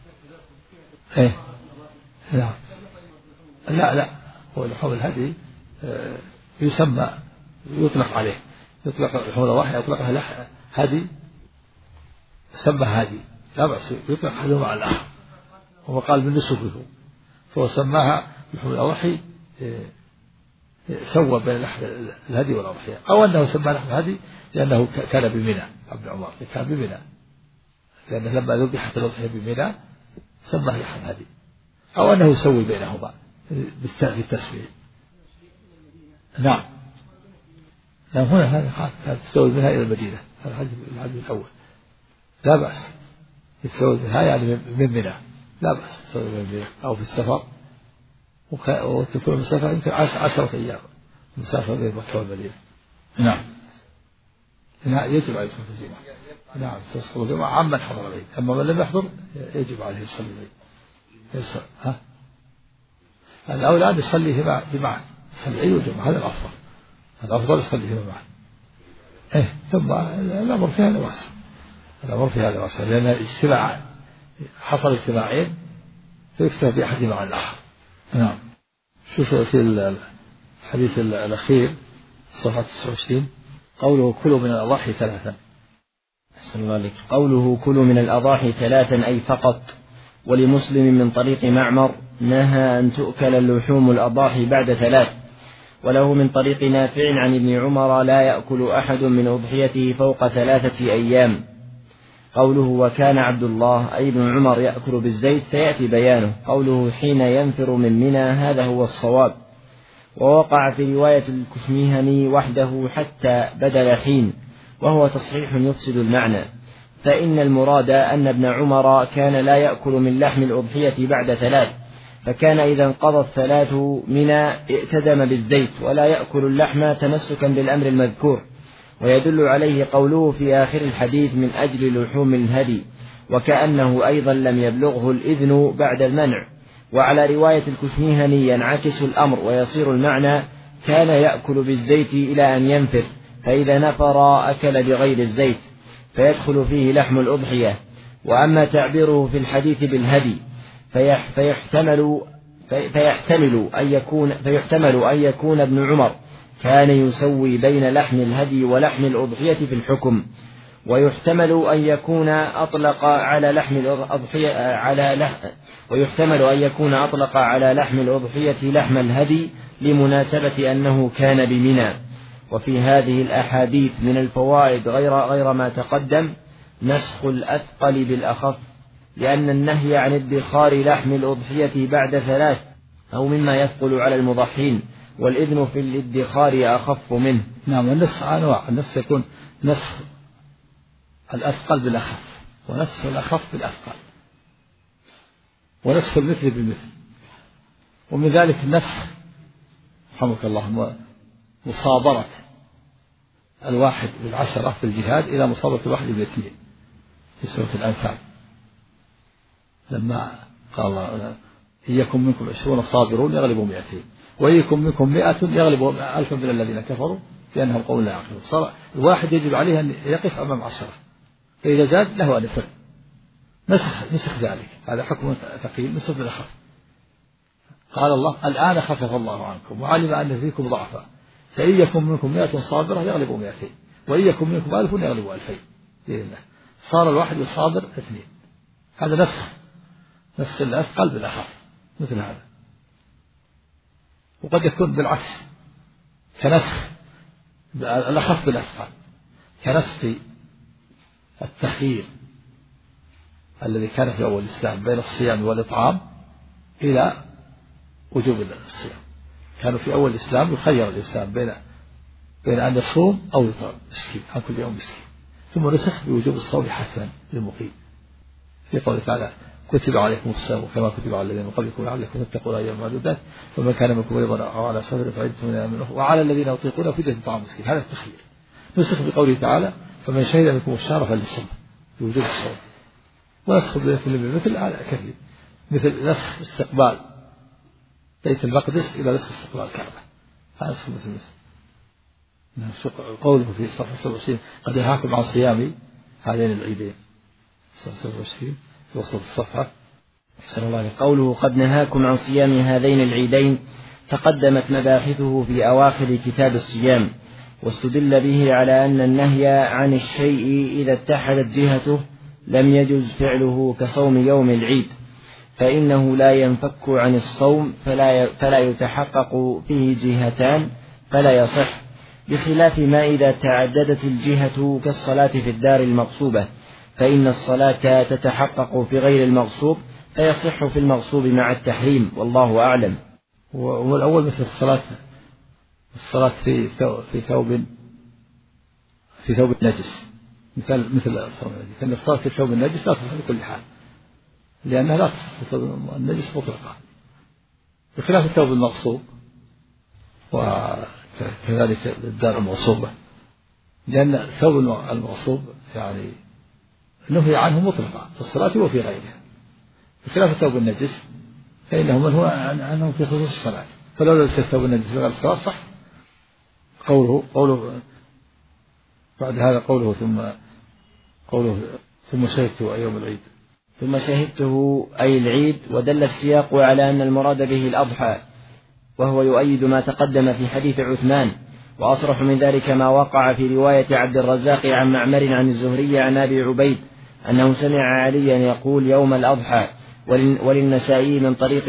نعم. لا هو لحوم الهدي يسمى، يطلق عليه، يطلق لحوم الأضاحي يطلقها هدي، سمى هدي لا بأس، يطلق أحدهما على الآخر، هو قال من نسكه، فهو سماها لحوم الأضاحي، سوى بين لحم الهدي والأضحية، أو أنه سمى لحم الهدي لأنه كان بمنى، ابن عمر كان بمنى، لأنه لما ذبحت الأضحية بمنى سماه لحم الهدي، أو أنه يسوي بينهما بالتسوية. نعم. هنا هذا تسوي منها إلى المدينة، هذا الحديث الأول لا بأس، يتسوي منها يعني من منى لا بأس تسوي من المدينة، أو في السفر، وتكون المسافة يمكن 10 أيام مسافة بين مكة والمدينة. نعم. لا يجب عليه صلاة الجمعة. نعم تصل الجمعة عمن حضر العيد، أما من لم يحضر يجب عليه يصلي العيد. الأولى أن يصليهما جماعة، يصلي العيد والجمعة، هذا الأفضل، الأفضل يصليهما معا. ثم الأمر في هذا واسع، الأمر في هذا واسع، لأن اجتماع حصل اجتماعين فيكتفى بأحدهما عن الآخر. نعم. شوف في الحديث الأخير صفحة 29 قوله كلوا من الأضاحي 3. أحسن الله عليك. قوله كلوا من الأضاحي 3 أي فقط. ولمسلم من طريق معمر نهى أن تؤكل اللحوم الأضاحي بعد 3. وله من طريق نافع عن ابن عمر لا يأكل أحد من أضحيته فوق 3 أيام. قوله وكان عبد الله أي ابن عمر يأكل بالزيت سيأتي بيانه. قوله حين ينفر من منى هذا هو الصواب. ووقع في رواية الكشميهني وحده حتى بدل حين، وهو تصحيح يفسد المعنى، فإن المراد أن ابن عمر كان لا يأكل من لحم الأضحية بعد 3، فكان إذا انقضت 3 منى ائتدم بالزيت ولا يأكل اللحم تمسكا بالأمر المذكور. ويدل عليه قوله في آخر الحديث من أجل لحوم الهدي، وكأنه أيضا لم يبلغه الإذن بعد المنع. وعلى رواية الكشميهني ينعكس الأمر ويصير المعنى كان يأكل بالزيت إلى أن ينفر، فإذا نفر أكل بغير الزيت فيدخل فيه لحم الأضحية. وأما تعبيره في الحديث بالهدي فيحتمل أن يكون ابن عمر كان يسوي بين لحم الهدي ولحم الأضحية في الحكم، ويحتمل أن يكون أطلق على لحم الأضحية لحم الهدي لمناسبة أنه كان بمنى. وفي هذه الأحاديث من الفوائد غير ما تقدم نسخ الأثقل بالأخف، لأن النهي عن ادخار لحم الأضحية بعد 3 أو مما يثقل على المضحين، والإذن في الادخار أخف منه. نعم. النسخ أنواع، النسخ يكون نسخ الأثقل بالأخف، ونسخ الأخف بالأثقل، ونسخ المثل بالمثل. ومن ذلك النسخ رحمك الله مصابرة 1 بالعشرة في الجهاد إلى مصابرة 1 ب2 في سورة الأنفال، لما قال الله إن يكن منكم 20 صابرون يغلبوا 200، وإن يكن منكم 100 يغلبوا 1000 من الذين كفروا لأنهم قوم لا يعقلون. صار الواحد يجب عليه أن يقف أمام 10، فإذا زاد له أن يفر. نسخ ذلك، هذا حكم ثقيل نسخ بالأخف. قال الله الآن خفف الله عنكم وعلم أن فيكم ضعفا فإن يكن منكم 100 صابرة يغلبوا 200، وإن يكن منكم 1000 يغلبوا 2000 بإذن الله. صار الواحد يصابر اثنين. هذا نسخ الأثقل بالأخف مثل هذا. وقد يكون بالعكس كنسخ الأخف بالأثقل، كنسخ التخيير الذي كان في أول الإسلام بين الصيام والإطعام إلى وجوب الصيام. كانوا في أول الإسلام يخير الإنسان بين أن يصوم أو يطعم مسكين عن كل يوم مسكين، ثم نسخ بوجوب الصوم حتما للمقيم في قوله تعالى كتب عليكم الصيام كما كتب على الذين من قبلكم لعلكم تتقون أياما معدودات فمن كان منكم مريضا أو على سفر فعدة من أيام أخرى وعلى الذين يطيقونه فدية طعام مسكين. هذا التخيير. نسخ بقوله تعالى فمن شهد منكم الشهر فليصم بوجوب الصوم. ونسخ مثل هذا كثير، مثل نسخ استقبال بيت المقدس إلى نسخ استقبال الكعبة. هذا نسخ مثل قوله في صفحة 27 قد ينهاكم عن صيام هذين العيدين. 27 في وسط الصفحة. أحسن الله عليك. قوله قد نهاكم عن صيام هذين العيدين تقدمت مباحثه في أواخر كتاب الصيام، واستدل به على أن النهي عن الشيء إذا اتحدت جهته لم يجز فعله كصوم يوم العيد، فإنه لا ينفك عن الصوم فلا يتحقق فيه جهتان فلا يصح، بخلاف ما إذا تعددت الجهة كالصلاة في الدار المغصوبة، فإن الصلاة تتحقق في غير المغصوب فيصح في المغصوب مع التحريم، والله أعلم. والأول مثل الصلاة في ثوب نجس، مثل الصلاة في ثوب النجس لا تصح بكل حال لأنها لا تصح في ثوب النجس مطلقا، بخلاف الثوب المغصوب وكذلك الدار المغصوبة، لأن الثوب المغصوب يعني نهي عنه مطلقا في الصلاة وفي غيرها، بخلاف الثوب النجس فإنه منهى عنه في خصوص الصلاة، فلو لبس الثوب النجس في غير الصلاة صح. قوله بعد هذا قوله ثم شهدته أي يوم العيد، ثم شهدته أي العيد، ودل السياق على أن المراد به الأضحى، وهو يؤيد ما تقدم في حديث عثمان، وأصرح من ذلك ما وقع في رواية عبد الرزاق عن معمر عن الزهري عن أبي عبيد أنه سمع عليا يقول يوم الأضحى، وللنسائي من طريق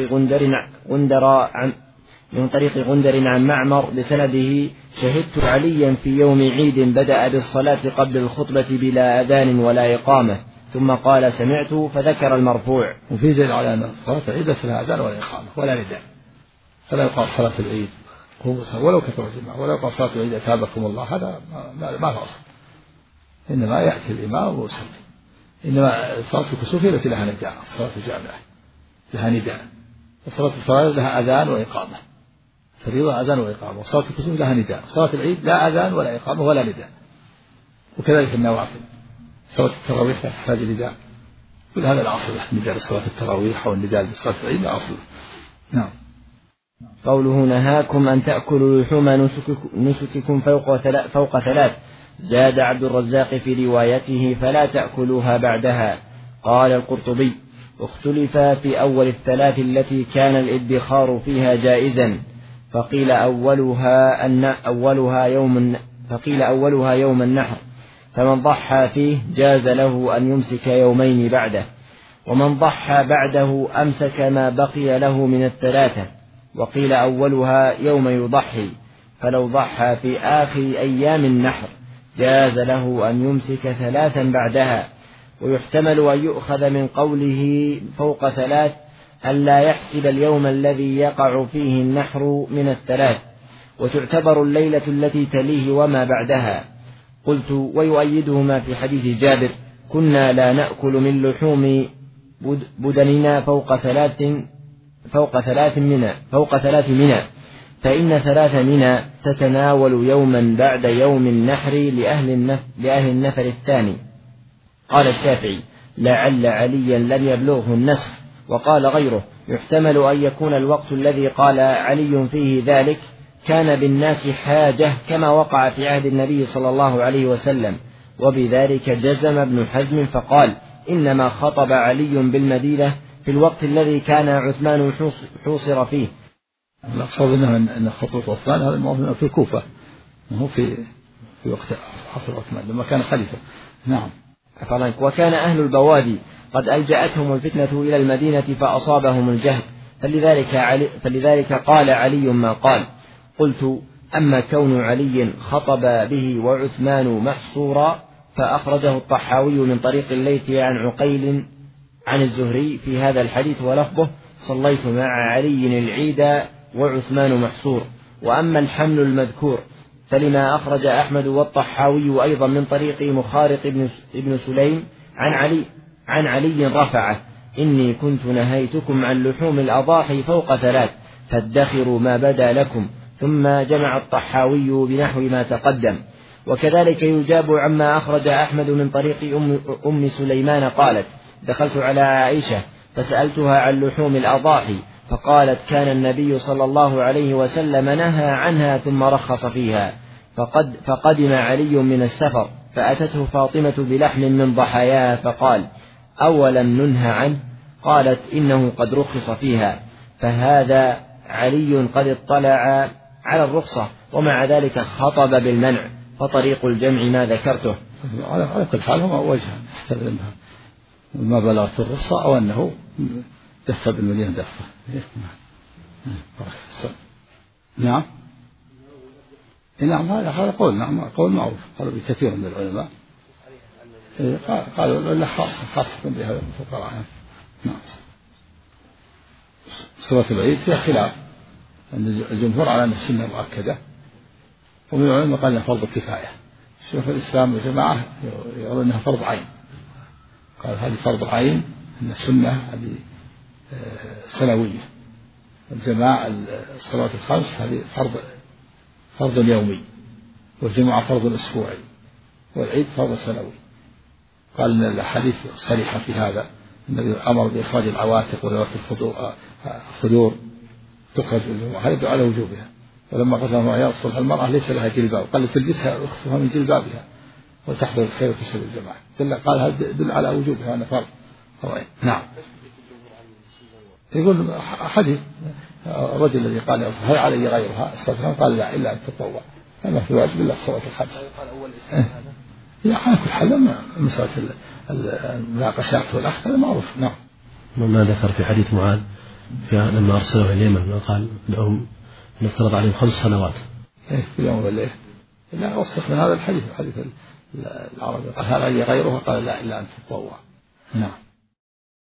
غندر عن معمر بسنده شهدت عليا في يوم عيد بدأ بالصلاة قبل الخطبة بلا أذان ولا إقامة، ثم قال سمعت فذكر المرفوع. وفي دليل على أن صلاة العيد فيها أذان ولا إقامة ولا نداء، فلا يقال صلاة العيد ولو كثر الجماعة، ولا يقال صلاة العيد أتابكم الله، هذا ما له أصل، إنما يأتي الإمام ويصلي. إنما صلاة الكسوف التي لها نداء، الصلاة الجامعة لها نداء، وصلاة الصلاة لها أذان وإقامة، فريضة أذان وإقامة، وصلاة الكسوف لها نداء. صلاة العيد لا أذان ولا إقامة ولا نداء، وكذلك النوافل. صلاة التراويح تحتاج نداء، كل هذا الأصل نداء لصلاة التراويح أو النداء لصلاة العيد لا أصل. نعم. قوله نهاكم أن تأكلوا لحوم نسككم فوق ثلاث، زاد عبد الرزاق في روايته فلا تأكلوها بعدها. قال القرطبي اختلف في أول الثلاث التي كان الادخار فيها جائزا، فقيل أولها يوم النحر، فمن ضحى فيه جاز له أن يمسك يومين بعده، ومن ضحى بعده أمسك ما بقي له من الثلاثة. وقيل أولها يوم يضحي، فلو ضحى في آخر أيام النحر جاز له أن يمسك ثلاثا بعدها. ويحتمل أن يؤخذ من قوله فوق ثلاث ألا يحسب اليوم الذي يقع فيه النحر من الثلاث، وتعتبر الليلة التي تليه وما بعدها. قلت ويؤيده ما في حديث جابر كنا لا نأكل من لحوم بدننا فوق ثلاث منى، فإن ثلاث منى تتناول يوما بعد يوم النحر لأهل النفر الثاني. قال الشافعي لعل عليا لم يبلغه النسخ. وقال غيره يحتمل أن يكون الوقت الذي قال علي فيه ذلك كان بالناس حاجة كما وقع في عهد النبي صلى الله عليه وسلم، وبذلك جزم ابن حزم فقال إنما خطب علي بالمدينة في الوقت الذي كان عثمان حوصر فيه. الأقصد أن خطوة عثمان هذا الموضوع في الكوفة، وهو في وقت حصر عثمان لما كان خليفة. نعم. وكان أهل البوادي قد ألجأتهم الفتنة إلى المدينة فأصابهم الجهد، فلذلك قال علي ما قال. قلت: أما كون علي خطب به وعثمان محصورا فأخرجه الطحاوي من طريق الليث عن عقيل عن الزهري في هذا الحديث ولفظه: صليت مع علي العيد وعثمان محصور. وأما الحمل المذكور فلما أخرج أحمد والطحاوي أيضا من طريق مخارق ابن سليم عن علي رفعه: إني كنت نهيتكم عن لحوم الأضاحي فوق 3 فادخروا ما بدا لكم. ثم جمع الطحاوي بنحو ما تقدم. وكذلك يجاب عما أخرج أحمد من طريق أم سليمان قالت: دخلت على عائشة فسألتها عن لحوم الأضاحي فقالت: كان النبي صلى الله عليه وسلم نهى عنها ثم رخص فيها. فقدم علي من السفر فأتته فاطمة بلحم من ضحاياه فقال: أولم ننهى عنه؟ قالت: إنه قد رخص فيها. فهذا علي قد اطلع على الرخصة ومع ذلك خطب بالمنع، فطريق الجمع ما ذكرته. على كل حال هو وجه ما بلغت الرخصة أو أنه دفع بالمدينة دفع. نعم نعم، هذا قول، نعم قول معروف، قالوا بكثير من العلماء، قالوا إلا خاصة بهذا الفقراء. نعم. سورة العيد فيها خلاف، أن الجمهور على أن السنة مؤكدة، ومن العلماء قال أنها فرض كفاية. شيخ الإسلام والجماعة يرون أنها فرض عين، قال هذه فرض عين، أن السنة هذه سنوية، الجماعة الصلاة الخمس هذه فرض يومي، والجمعة فرض أسبوعي، والعيد فرض سنوي. قال أن الحديث صريحة في هذا، النبي أمر بإخراج العواتق وذوات الخدور تخرج الجمعة، هذا يدل على وجوبها. ولما قال ما يصلح المرأة ليس لها جلباب، قال تلبسها أختها من جلبابها وتحضر الخير في سبيل الجماعة، قال هذا يدل على وجوبها أن فرض. نعم. يقول حديث الرجل الذي قال هل علي غيرها استغفر، قال لا إلا أن تطوع، أما في واجب إلا الصلاة الخمس. قال أول الإسلام هذا يعني كل حال مسألة المناقشات والأخذ هذا معروف. نعم. ما ذكر في حديث معاذ لما أرسله اليمن قال لهم نفترض عليهم 5 سنوات في اليوم والليل. لا أوصف من هذا الحديث، حديث العربي قال هل علي غيرها، قال لا إلا أن تطوع. نعم.